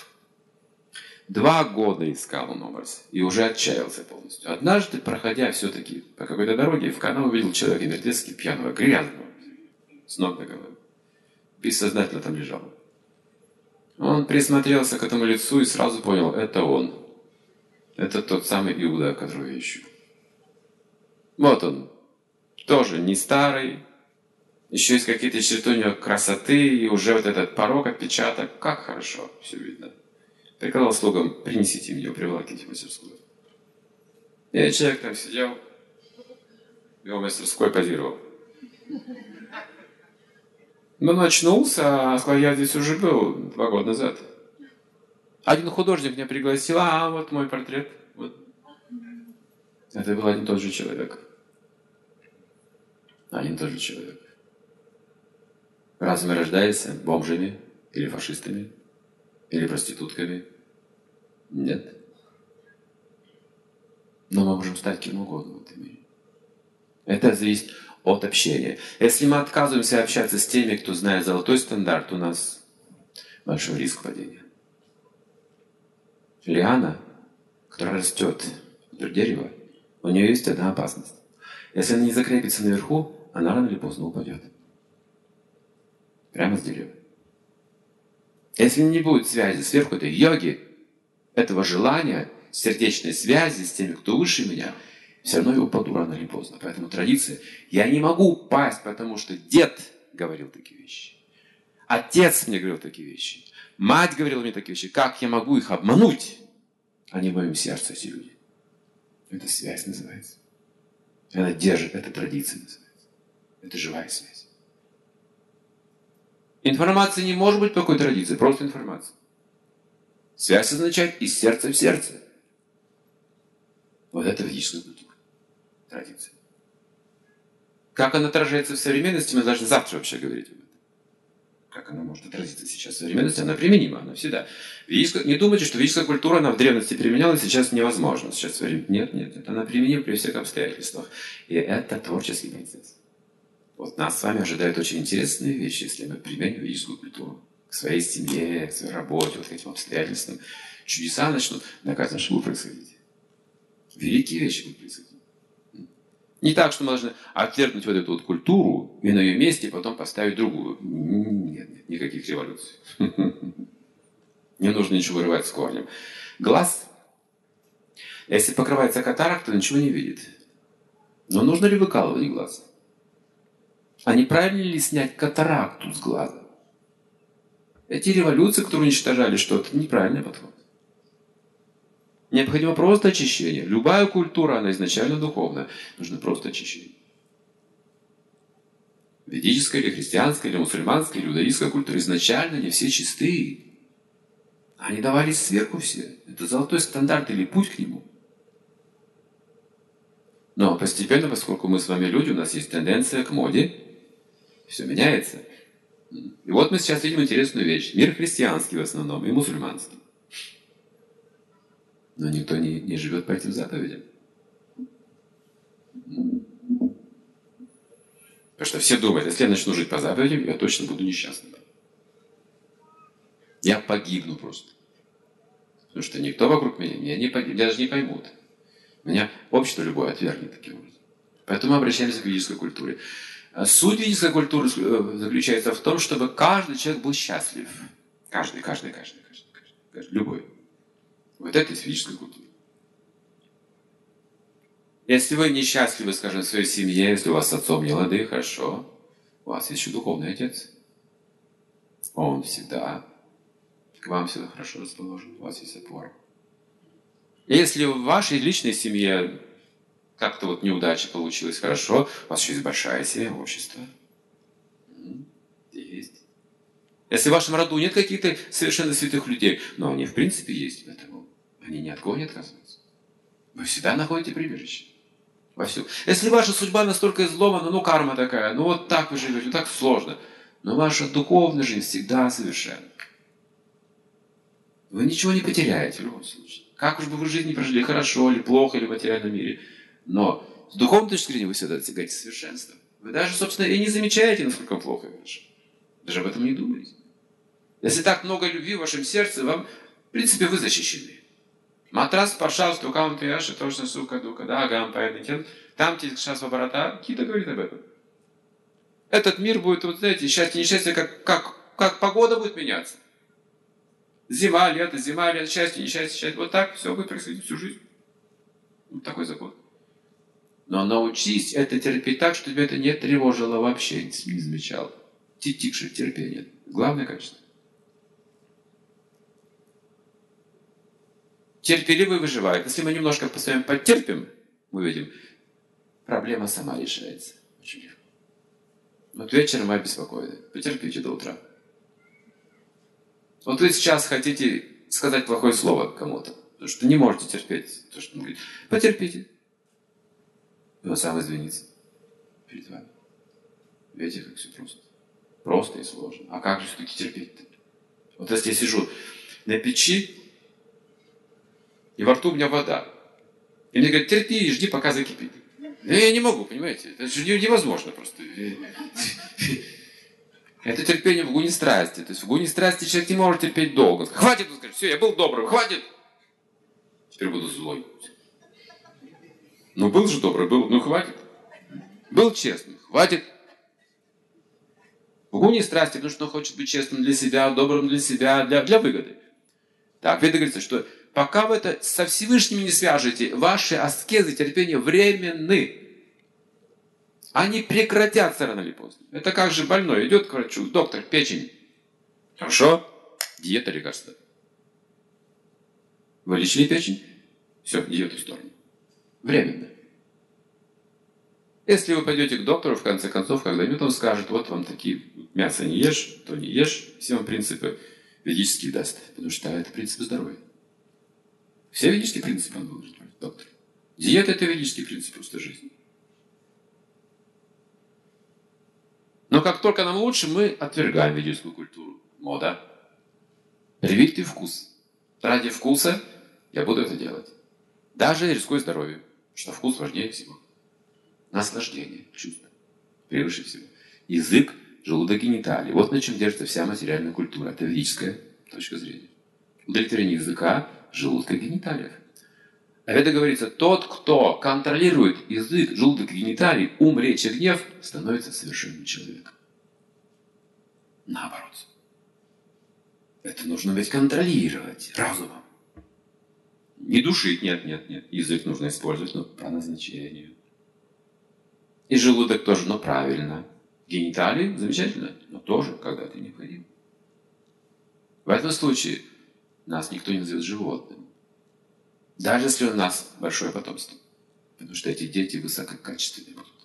2 года искал он образ, и уже отчаялся полностью. Однажды, проходя все-таки по какой-то дороге, в канал увидел человека мертвецки пьяного, грязного, с ног до головы. Бессознательно там лежал. Он присмотрелся к этому лицу и сразу понял, это он. Это тот самый Иуда, которого я ищу. Вот он, тоже не старый, еще есть какие-то черты у него красоты, и уже этот порог, отпечаток, как хорошо, все видно. Приказал слугам, принесите мне, приволоките в мастерскую. И человек там сидел, в его мастерской позировал. Но он очнулся, сказал, я здесь уже был 2 года назад. Один художник меня пригласил, вот мой портрет. Вот. Это был один и тот же человек. Один и тот же человек. Разве мы рождаемся бомжами или фашистами? Или проститутками? Нет. Но мы можем стать кем угодно в этом мире. Это зависит от общения. Если мы отказываемся общаться с теми, кто знает золотой стандарт, у нас большой риск падения. Лиана, которая растет вдоль дерева, у нее есть одна опасность. Если она не закрепится наверху, она рано или поздно упадет. Прямо с дерева. Если не будет связи сверху этой йоги, этого желания, сердечной связи с теми, кто выше меня, все равно я упаду рано или поздно. Поэтому традиция. Я не могу упасть, потому что дед говорил такие вещи. Отец мне говорил такие вещи. Мать говорила мне такие вещи. Как я могу их обмануть? Они в моем сердце, эти люди. Это связь называется. Она держит, это традиция называется. Это живая связь. Информация не может быть по какой традиции, просто информация. Связь означает из сердца в сердце. Вот это ведическая культура, традиция. Как она отражается в современности, мы должны завтра вообще говорить об этом. Как она может отразиться сейчас в современности, она применима, она всегда. Не думайте, что ведическая культура, она в древности применялась, сейчас невозможно. Сейчас нет, это она применима при всех обстоятельствах. И это творческий процесс. Вот нас с вами ожидают очень интересные вещи, если мы применим ведическую культуру к своей семье, к своей работе, вот к этим обстоятельствам. Чудеса начнут на каждом шагу происходить. Великие вещи будут происходить. Не так, что мы должны отвергнуть вот эту вот культуру и на ее месте потом поставить другую. Нет, никаких революций. Не нужно ничего вырывать с корнем. Глаз, если покрывается катаракта, то ничего не видит. Но нужно ли выкалывать глаз? А не правильно ли снять катаракту с глаза? Эти революции, которые уничтожали что-то, неправильный подход. Необходимо просто очищение. Любая культура, она изначально духовная. Нужно просто очищение. Ведическая или христианская, или мусульманская, или иудаистская культура изначально не все чистые. Они давались сверху все. Это золотой стандарт или путь к нему. Но постепенно, поскольку мы с вами люди, у нас есть тенденция к моде, все меняется. И вот мы сейчас видим интересную вещь. Мир христианский в основном и мусульманский. Но никто не живет по этим заповедям. Потому что все думают, если я начну жить по заповедям, я точно буду несчастным. Я погибну просто. Потому что никто вокруг меня не погибнет, даже не поймут. Меня общество любое отвергнет таким образом. Поэтому мы обращаемся к ведической культуре. Суть ведической культуры заключается в том, чтобы каждый человек был счастлив. Каждый. Любой. Вот это есть ведическая культура. Если вы несчастливы, скажем, в своей семье, если у вас с отцом не лады, хорошо. У вас есть еще духовный отец. Он всегда к вам всегда хорошо расположен. У вас есть опора. И если в вашей личной семье как-то вот неудача получилась, хорошо, у вас еще есть большая семья, общество. Есть. Если в вашем роду нет каких-то совершенно святых людей, но они в принципе есть, поэтому они ни от кого не отказываются. Вы всегда находите прибежище. Во всем. Если ваша судьба настолько изломана, ну карма такая, ну вот так вы живете, так сложно, но ваша духовная жизнь всегда совершенна. Вы ничего не потеряете в любом случае. Как уж бы вы жизнь не прожили, хорошо или плохо, или в материальном мире. Но с духовной точки зрения вы всегда достигаете совершенства. Вы даже, собственно, и не замечаете, насколько плохо и хорошо. Даже об этом не думаете. Если так много любви в вашем сердце, вам, в принципе, вы защищены. Матрас, пожалуйста, укам ты яши, точно сука, дука, да, гам, поединки. Там тебе сейчас ворота, Кита говорит об этом. Этот мир будет, вот знаете, счастье, несчастье, как погода будет меняться. Зима, лето, счастье, несчастье. Вот так все будет происходить всю жизнь. Вот такой закон. Но научись это терпеть так, чтобы тебя это не тревожило вообще, не замечал. Тихше терпение. Главное качество. Терпеливый выживает. Если мы немножко постоянно потерпим, мы видим, проблема сама решается. Очень легко. Вот вечером вы обеспокоены. Потерпите до утра. Вот вы сейчас хотите сказать плохое слово кому-то, потому что не можете терпеть то, что он говорит. Потерпите. И он сам извинится перед вами. Видите, как все просто. Просто и сложно. А как же все-таки терпеть-то? Вот если я сижу на печи, и во рту у меня вода. И мне говорят, терпи и жди, пока закипит. Я не могу, понимаете? Это же невозможно просто. Это терпение в гуне страсти. То есть в гуне страсти человек не может терпеть долго. Хватит, он скажет, все, я был добрым, хватит. Теперь буду злой. Ну, был же добрый, был, ну хватит. Был честным, хватит. В гуне страсти, потому что он хочет быть честным для себя, добрым для себя, для выгоды. Так, Веда говорится, что пока вы это со Всевышним не свяжете, ваши аскезы, терпения временны. Они прекратятся рано или поздно. Это как же больной идет к врачу, доктор, печень. Хорошо, диета, лекарства. Вылечили печень, все, диету в сторону. Временно. Если вы пойдете к доктору, в конце концов, когда-нибудь он скажет, вот вам такие, мясо не ешь, то не ешь, все вам принципы ведические даст, потому что это принципы здоровья. Все ведические принципы он выложит, доктор. Диета – это ведический принцип просто жизни. Но как только нам лучше, мы отвергаем ведическую культуру. Мода. Привитый вкус. Ради вкуса я буду это делать. Даже рискуя здоровьем. Что вкус важнее всего. Наслаждение, чувство. Превыше всего. Язык, желудок, гениталии. Вот на чем держится вся материальная культура. Это ведическая точка зрения. Удовлетворение языка, желудка, гениталиев. А в Ведах говорится, тот, кто контролирует язык, желудок и гениталий, ум, речь и гнев, становится совершенным человеком. Наоборот. Это нужно ведь контролировать разумом. Не душить, нет. Язык нужно использовать, но по назначению. И желудок тоже, но правильно. Гениталии замечательно, но тоже когда-то необходимо. В этом случае нас никто не назовет животным. Даже если у нас большое потомство. Потому что эти дети высококачественные будут.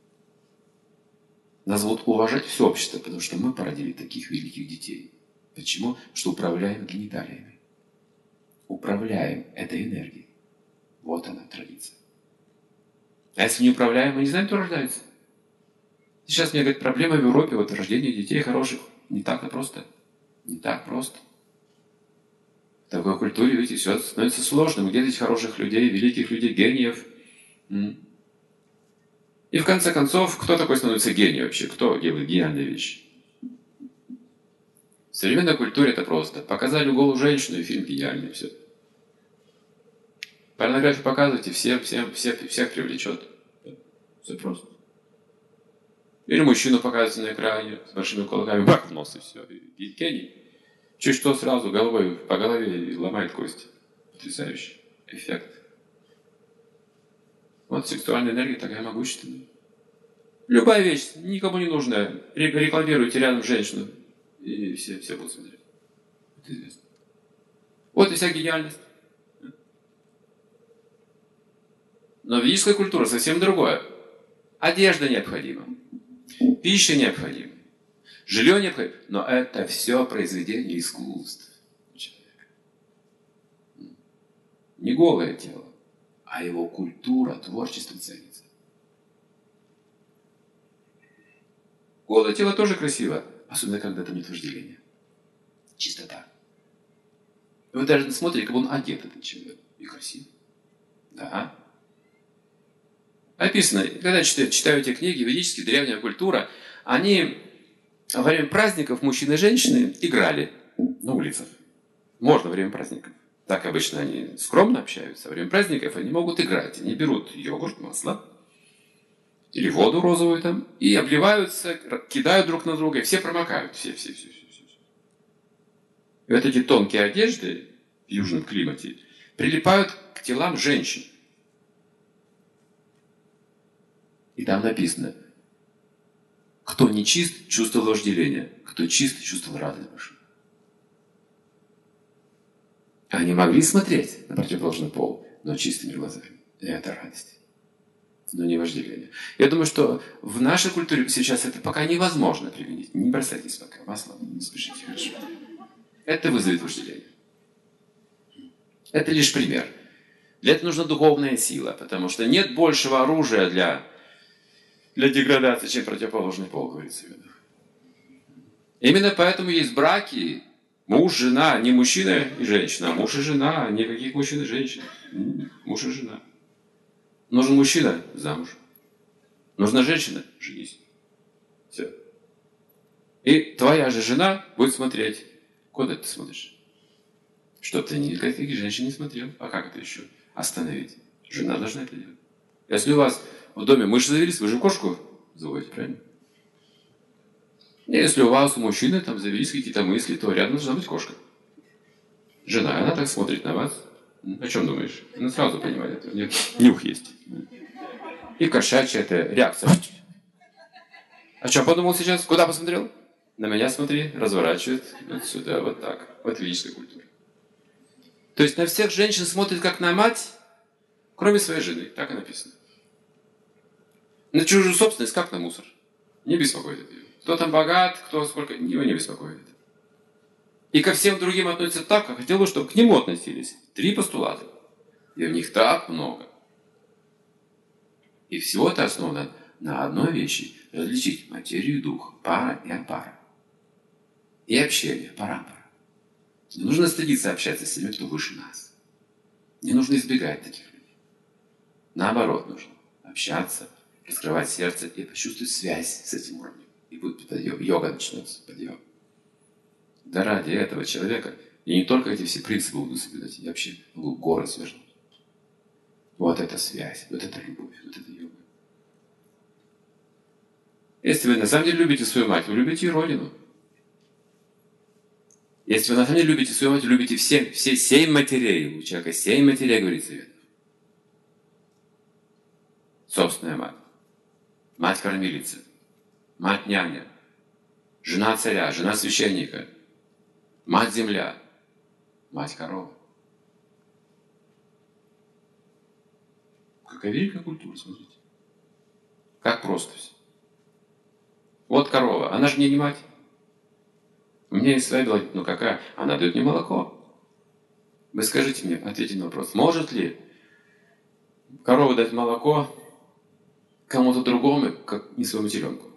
Нас будут уважать все общество, потому что мы породили таких великих детей. Почему? Что управляем гениталиями. Управляем этой энергией. Вот она, традиция. А если не управляем, мы не знаем, кто рождается. Сейчас мне говорят, проблема в Европе, вот рождение детей хороших. Не так-то просто. Не так просто. В такой культуре, видите, все становится сложным. Где здесь хороших людей, великих людей, гениев? И в конце концов, кто такой становится гением вообще? Кто делает гениальные вещи? В современной культуре это просто. Показали голую женщину, и фильм гениальный, все. Порнографию показывайте, всех привлечет. Все просто. Или мужчину показывайте на экране с большими кулаками, бах в нос и все. И гений. Чуть что сразу головой по голове и ломает кости. Потрясающий эффект. Вот сексуальная энергия такая могущественная. Любая вещь, никому не нужная. Рекламируйте рядом женщину, и все будут смотреть. Это известно. Вот и вся гениальность. Но ведическая культура совсем другое. Одежда необходима. Пища необходима. Жилье необходимо. Но это все произведение искусств человека. Не голое тело, а его культура, творчество ценится. Голое тело тоже красиво, особенно когда там нет вожделения. Чистота. Вы даже смотрите, как он одет, этот человек. И красиво. Да. Описано, когда читаю эти книги, ведические, древняя культура, они во время праздников мужчины и женщины играли на улицах. Можно во время праздников. Так обычно они скромно общаются. Во время праздников они могут играть. Они берут йогурт, масло или воду розовую там и обливаются, кидают друг на друга, и все промокают. Все. И вот эти тонкие одежды в южном климате прилипают к телам женщин. И там написано, кто не чист, чувствовал вожделение, кто чист, чувствовал радость большую. Они могли смотреть на противоположный пол, но чистыми глазами. И это радость. Но не вожделение. Я думаю, что в нашей культуре сейчас это пока невозможно применить. Не бросайтесь пока маслом, не спешите, хорошо. Это вызовет вожделение. Это лишь пример. Для этого нужна духовная сила, потому что нет большего оружия для деградации, чем противоположный пол, говорится в Ведах. Именно поэтому есть браки, муж, жена, не мужчина и женщина, а муж и жена, никаких мужчин и женщин. Муж и жена. Нужен мужчина – замуж. Нужна женщина – женись. Все. И твоя же жена будет смотреть. Куда ты смотришь? Что ты никаких женщин не смотрел. А как это еще остановить? Жена должна это делать. Если у вас в доме мыши завелись, вы же кошку заводите, правильно? И если у вас, у мужчины, там завелись какие-то мысли, то рядом должна быть кошка. Жена, она так смотрит на вас. О чем думаешь? Она сразу понимает это. Нет, нюх есть. И кошачья это реакция. О чем подумал сейчас? Куда посмотрел? На меня смотри, разворачивает. Вот сюда, вот так. Вот ведическая культура. То есть на всех женщин смотрит как на мать, кроме своей жены. Так и написано. На чужую собственность, как на мусор. Не беспокоит это ее. Кто там богат, кто сколько, его не беспокоит. И ко всем другим относятся так, как хотел бы, чтобы к нему относились. 3 постулата. И в них так много. И всего это основано на одной вещи – различить материю и дух, пара и апара. И общение, парампара. Не нужно стыдиться общаться с теми, кто выше нас. Не нужно избегать таких людей. Наоборот, нужно общаться, раскрывать сердце и почувствовать связь с этим уровнем. И будет подъем, йога начнется, подъем. Да ради этого человека, и не только эти все принципы буду соблюдать, я вообще могу горы свернуть. Вот эта связь, вот эта любовь, вот эта йога. Если вы на самом деле любите свою мать, вы любите и Родину. Если вы на самом деле любите свою мать, вы любите все 7 матерей. У человека 7 матерей, говорит Совет. Собственная мать. Мать-кормилица. Мать-няня. Жена царя, жена священника. Мать-земля. Мать-корова. Какая великая культура, смотрите. Как просто все. Вот корова, она же мне не мать. У меня есть своя биология, ну какая? Она дает мне молоко. Вы скажите мне, ответьте на вопрос, может ли корова дать молоко кому-то другому, как не своему теленку?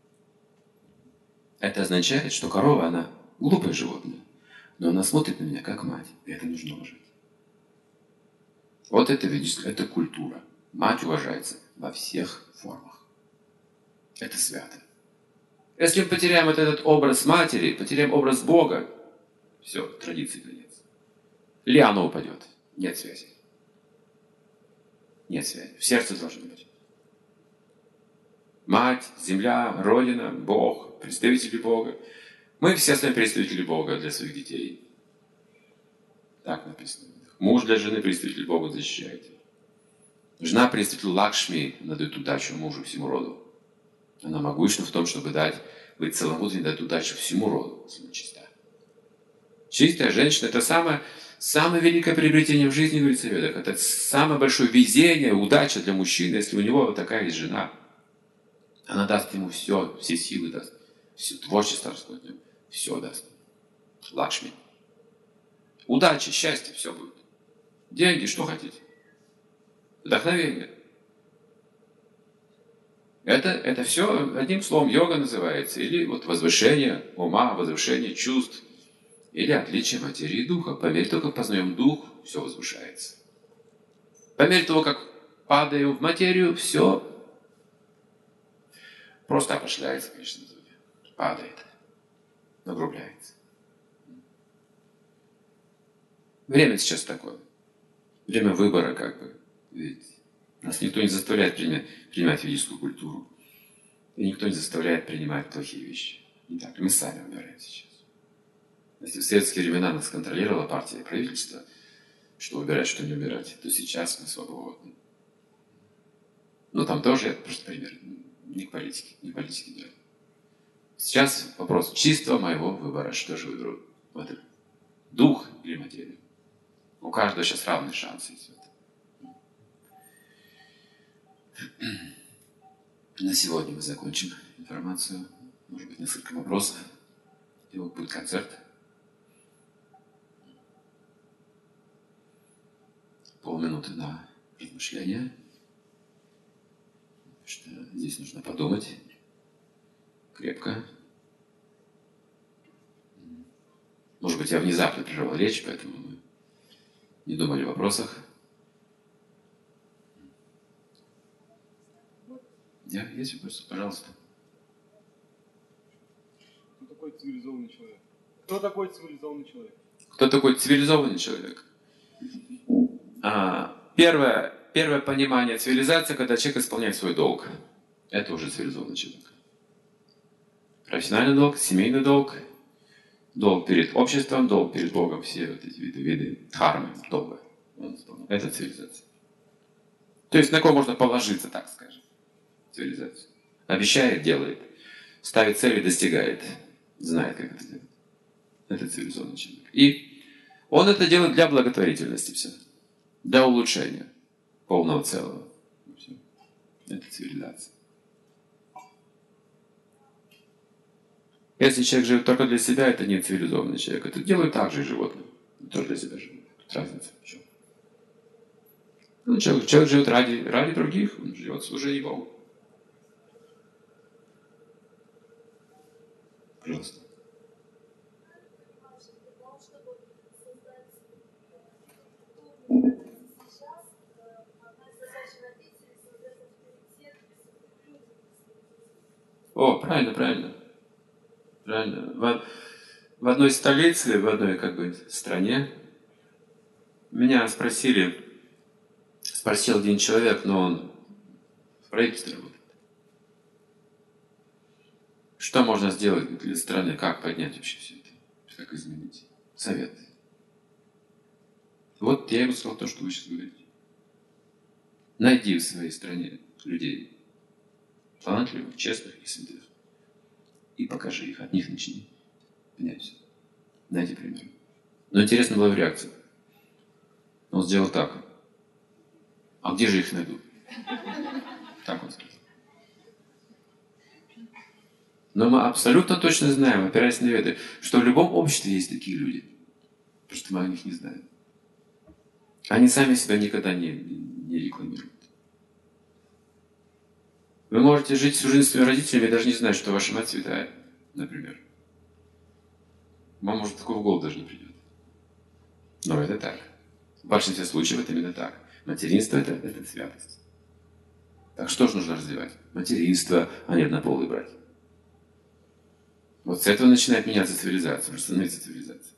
Это означает, что корова, она глупое животное, но она смотрит на меня как мать, и это нужно уважать. Вот это ведическое, это культура. Мать уважается во всех формах. Это свято. Если мы потеряем этот образ матери, потеряем образ Бога, все, традиции конец. Лиана упадет. Нет связи. Нет связи. В сердце должно быть. Мать, земля, Родина, Бог, представители Бога. Мы все с вами представители Бога для своих детей. Так написано. Муж для жены представитель Бога защищает. Жена представитель Лакшми, она дает удачу мужу, всему роду. Она могущественна в том, чтобы быть целомудренной, дать удачу всему роду, если она чиста. Чистая женщина – это самое великое приобретение в жизни, говорит Совет. Это самое большое везение, удача для мужчины, если у него вот такая есть жена. Она даст ему все силы даст, все творчество раскроет, все даст. Лакшми. Удача, счастье, все будет. Деньги, что хотите. Вдохновение. Это все одним словом йога называется. Или вот возвышение ума, возвышение чувств. Или отличие материи и духа. По мере того, как познаем дух, все возвышается. По мере того, как падаем в материю, все просто опошляется, конечно, падает, нагрубляется. Время сейчас такое. Время выбора, как бы. Ведь нас никто не заставляет принимать ведическую культуру. И никто не заставляет принимать плохие вещи. Не так. Мы сами выбираем сейчас. Если в советские времена нас контролировала партия и правительство, что выбирать, что не выбирать, то сейчас мы свободны. Ну, там тоже, это просто пример. Не к политике, не политики дело. Сейчас вопрос чистого моего выбора. Что же выберу? Вот это. Дух или материю? У каждого сейчас равные шансы. На сегодня мы закончим информацию. Может быть, несколько вопросов. И вот будет концерт. Полминуты на размышление. Что здесь нужно подумать. Крепко. Может быть, я внезапно прервал речь, поэтому мы не думали о вопросах. Есть вопросы? Пожалуйста. Кто такой цивилизованный человек? Кто такой цивилизованный человек? Кто такой цивилизованный человек? Первое понимание цивилизации, когда человек исполняет свой долг. Это уже цивилизованный человек. Профессиональный долг, семейный долг, долг перед обществом, долг перед Богом, все вот эти виды дхармы, долга. Это цивилизация. То есть на кого можно положиться, так скажем. Цивилизация. Обещает, делает. Ставит цели, достигает. Знает, как это делать. Это цивилизованный человек. И он это делает для благотворительности все. Для улучшения полного целого. Все. Это цивилизация. Если человек живет только для себя, это не цивилизованный человек. Это делают так же и животные. Тоже для себя живут. Тут разница в чем. Ну, человек живет ради других, он живет в служении Богу. Просто. О, правильно, правильно. Правильно. В одной столице, в одной как бы стране меня спросил один человек, но он в правительстве работает. Что можно сделать для страны? Как поднять вообще все это? Как изменить? Совет. Вот я ему сказал то, что вы сейчас говорите. Найди в своей стране людей талантливых, честных и святых. И покажи их, от них начни. Понять все. Найди пример. Но интересна была его реакция. Он сделал так. А где же их найду? Так он сказал. Но мы абсолютно точно знаем, опираясь на веды, что в любом обществе есть такие люди. Просто мы о них не знаем. Они сами себя никогда не рекламируют. Вы можете жить всю жизнь с своими родителями и даже не знать, что ваша мать святая, например. Вам, может, такого в голову даже не придет. Но это так. В большинстве случаев это именно так. Материнство – это святость. Так что же нужно развивать? Материнство, а не однополые браки. Вот с этого начинает меняться цивилизация, уже становится цивилизация.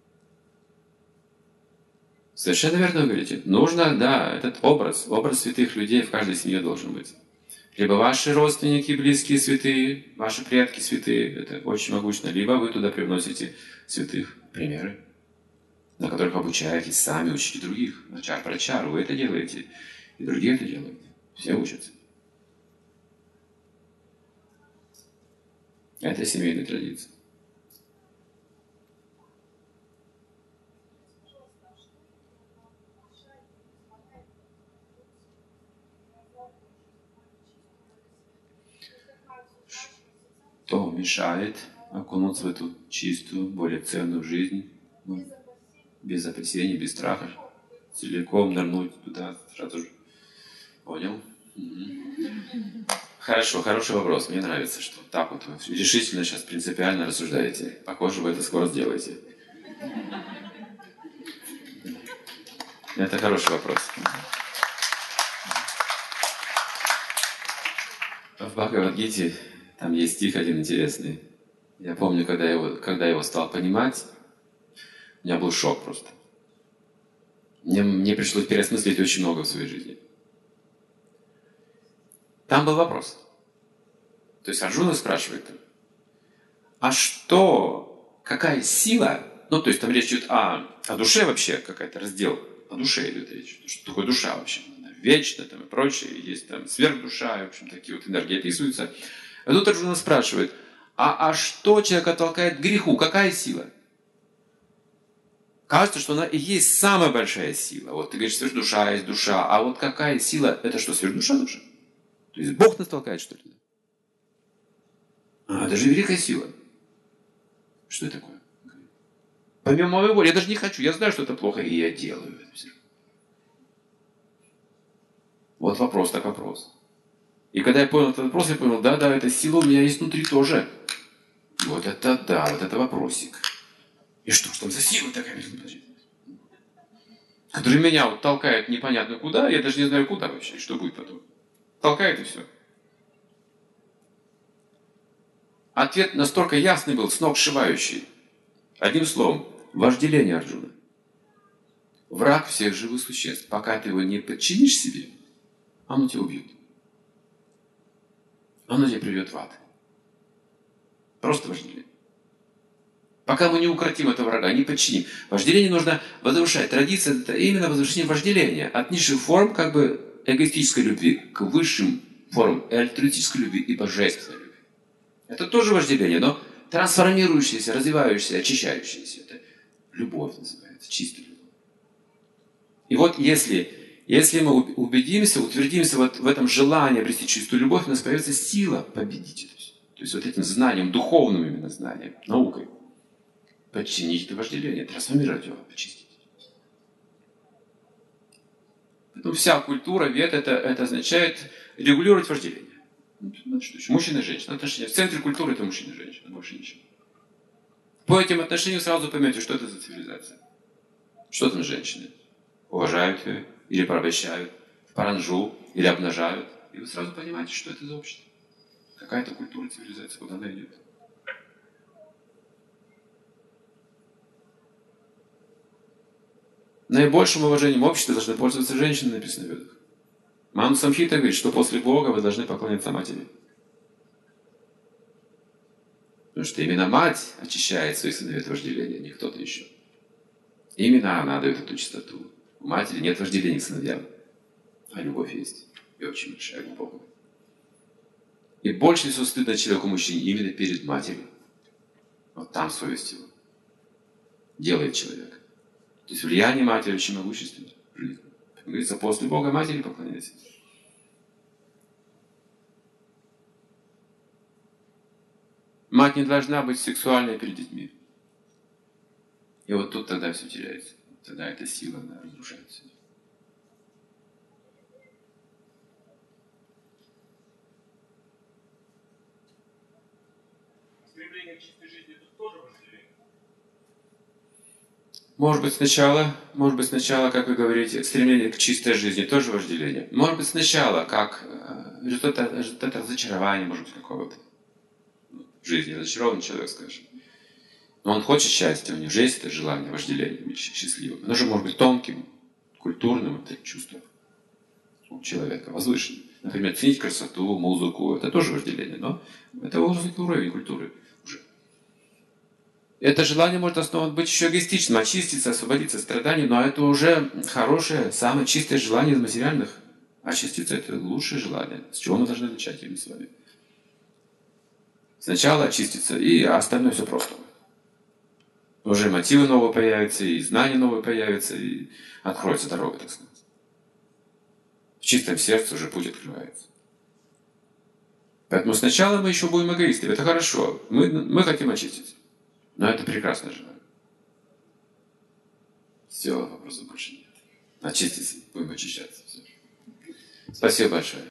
Совершенно верно вы говорите. Нужно, да, этот образ святых людей в каждой семье должен быть. Либо ваши родственники, близкие святые, ваши предки святые, это очень могущественно, либо вы туда привносите святых примеры, на которых обучаетесь, сами учите других. Чар про чар, вы это делаете, и другие это делают. Все учатся. Это семейная традиция. Что мешает окунуться в эту чистую, более ценную жизнь, без опасений, без страха, целиком нырнуть туда сразу же. Понял? Хорошо, хороший вопрос. Мне нравится, что так вот вы решительно сейчас принципиально рассуждаете. Похоже, вы это скоро сделаете. Это хороший вопрос. В Бхагавад-гите там есть стих один интересный. Я помню, когда я его стал понимать, у меня был шок просто. Мне пришлось переосмыслить очень много в своей жизни. Там был вопрос. То есть Арджуна спрашивает, а что, какая сила, ну то есть там речь идет о душе вообще, какая-то раздел, о душе идет речь. Что такое душа вообще? Она вечна там и прочее, есть там сверхдуша, и, в общем, такие вот энергии описываются. А тут Арджуна спрашивает, а что человека толкает к греху, какая сила? Кажется, что она и есть самая большая сила. Вот ты говоришь, сверхдуша есть душа, а вот какая сила, это что, сверхдуша душа? То есть Бог нас толкает, что ли? Это же великая сила. Что это такое? Помимо моей воли, я даже не хочу, я знаю, что это плохо, и я делаю это все. Вот вопрос так вопрос. И когда я понял этот вопрос, я понял, да, эта сила у меня есть внутри тоже. И вот это да, вот это вопросик. И что там за сила такая, которая меня вот толкает непонятно куда, я даже не знаю куда вообще, и что будет потом. Толкает и все. Ответ настолько ясный был, сногсшибающий. Одним словом, вожделение Арджуна. Враг всех живых существ. Пока ты его не подчинишь себе, оно тебя убьет. Оно тебя приведет в ад. Просто вожделение. Пока мы не укротим этого врага, не подчиним. Вожделение нужно возвышать. Традиция – это именно возвышение вожделения. От низших форм как бы эгоистической любви к высшим формам альтруистической любви и божественной любви. Это тоже вожделение, но трансформирующееся, развивающееся, очищающееся. Это любовь называется, чистая любовь. И вот если мы убедимся, утвердимся вот в этом желании обрести чистую любовь, у нас появится сила победить это все. То есть вот этим знанием, духовным именно знанием, наукой. Подчинить это вожделение, трансформировать его, очистить. Поэтому вся культура, вет, это означает регулировать вожделение. Ну, что еще? Мужчина и женщина. Отношения. В центре культуры это мужчина и женщина, больше ничего. По этим отношениям сразу поймете, что это за цивилизация. Что там женщины? Уважают ее или порабощают, в паранжу или обнажают. И вы сразу понимаете, что это за общество. Какая-то культура, цивилизация, куда она идет. Наибольшим уважением общества должны пользоваться женщины, написано в Ведах. Ману Самхита говорит, что после Бога вы должны поклоняться матери. Потому что именно мать очищает своих сыновей от вожделения, не кто-то еще. Именно она дает эту чистоту. У матери нет вожделения к сыновьям, а любовь есть. И очень большая, глубокая. И больше всего стыдно человеку мужчине именно перед матерью. Вот там совесть его делает человека. То есть влияние матери очень могущественно. Говорится, после Бога матери поклоняйся. Мать не должна быть сексуальной перед детьми. И вот тут тогда все теряется. Тогда эта сила, она разрушается. Стремление к чистой жизни это тоже вожделение? Может быть сначала, как вы говорите, стремление к чистой жизни тоже вожделение. Может быть сначала, как результат разочарования, может быть, какого-то. В жизни разочарованный человек, скажем. Но он хочет счастья, у него же есть это желание, вожделение, быть счастливым. Оно же может быть тонким, культурным, это чувство у человека, возвышенным. Например, ценить красоту, музыку, это тоже вожделение, но это высокий уровень культуры уже. Это желание может основано быть еще эгоистичным, очиститься, освободиться от страданий, но это уже хорошее, самое чистое желание из материальных. Очиститься – это лучшее желание. С чего мы должны начать именно с вами? Сначала очиститься, и остальное все просто. Уже мотивы новые появятся, и знания новые появятся, и откроется дорога, так сказать. В чистом сердце уже путь открывается. Поэтому сначала мы еще будем эгоистами. Это хорошо. Мы хотим очиститься. Но это прекрасное желание. Все, вопросов больше нет. Очиститься, будем очищаться. Все. Спасибо большое.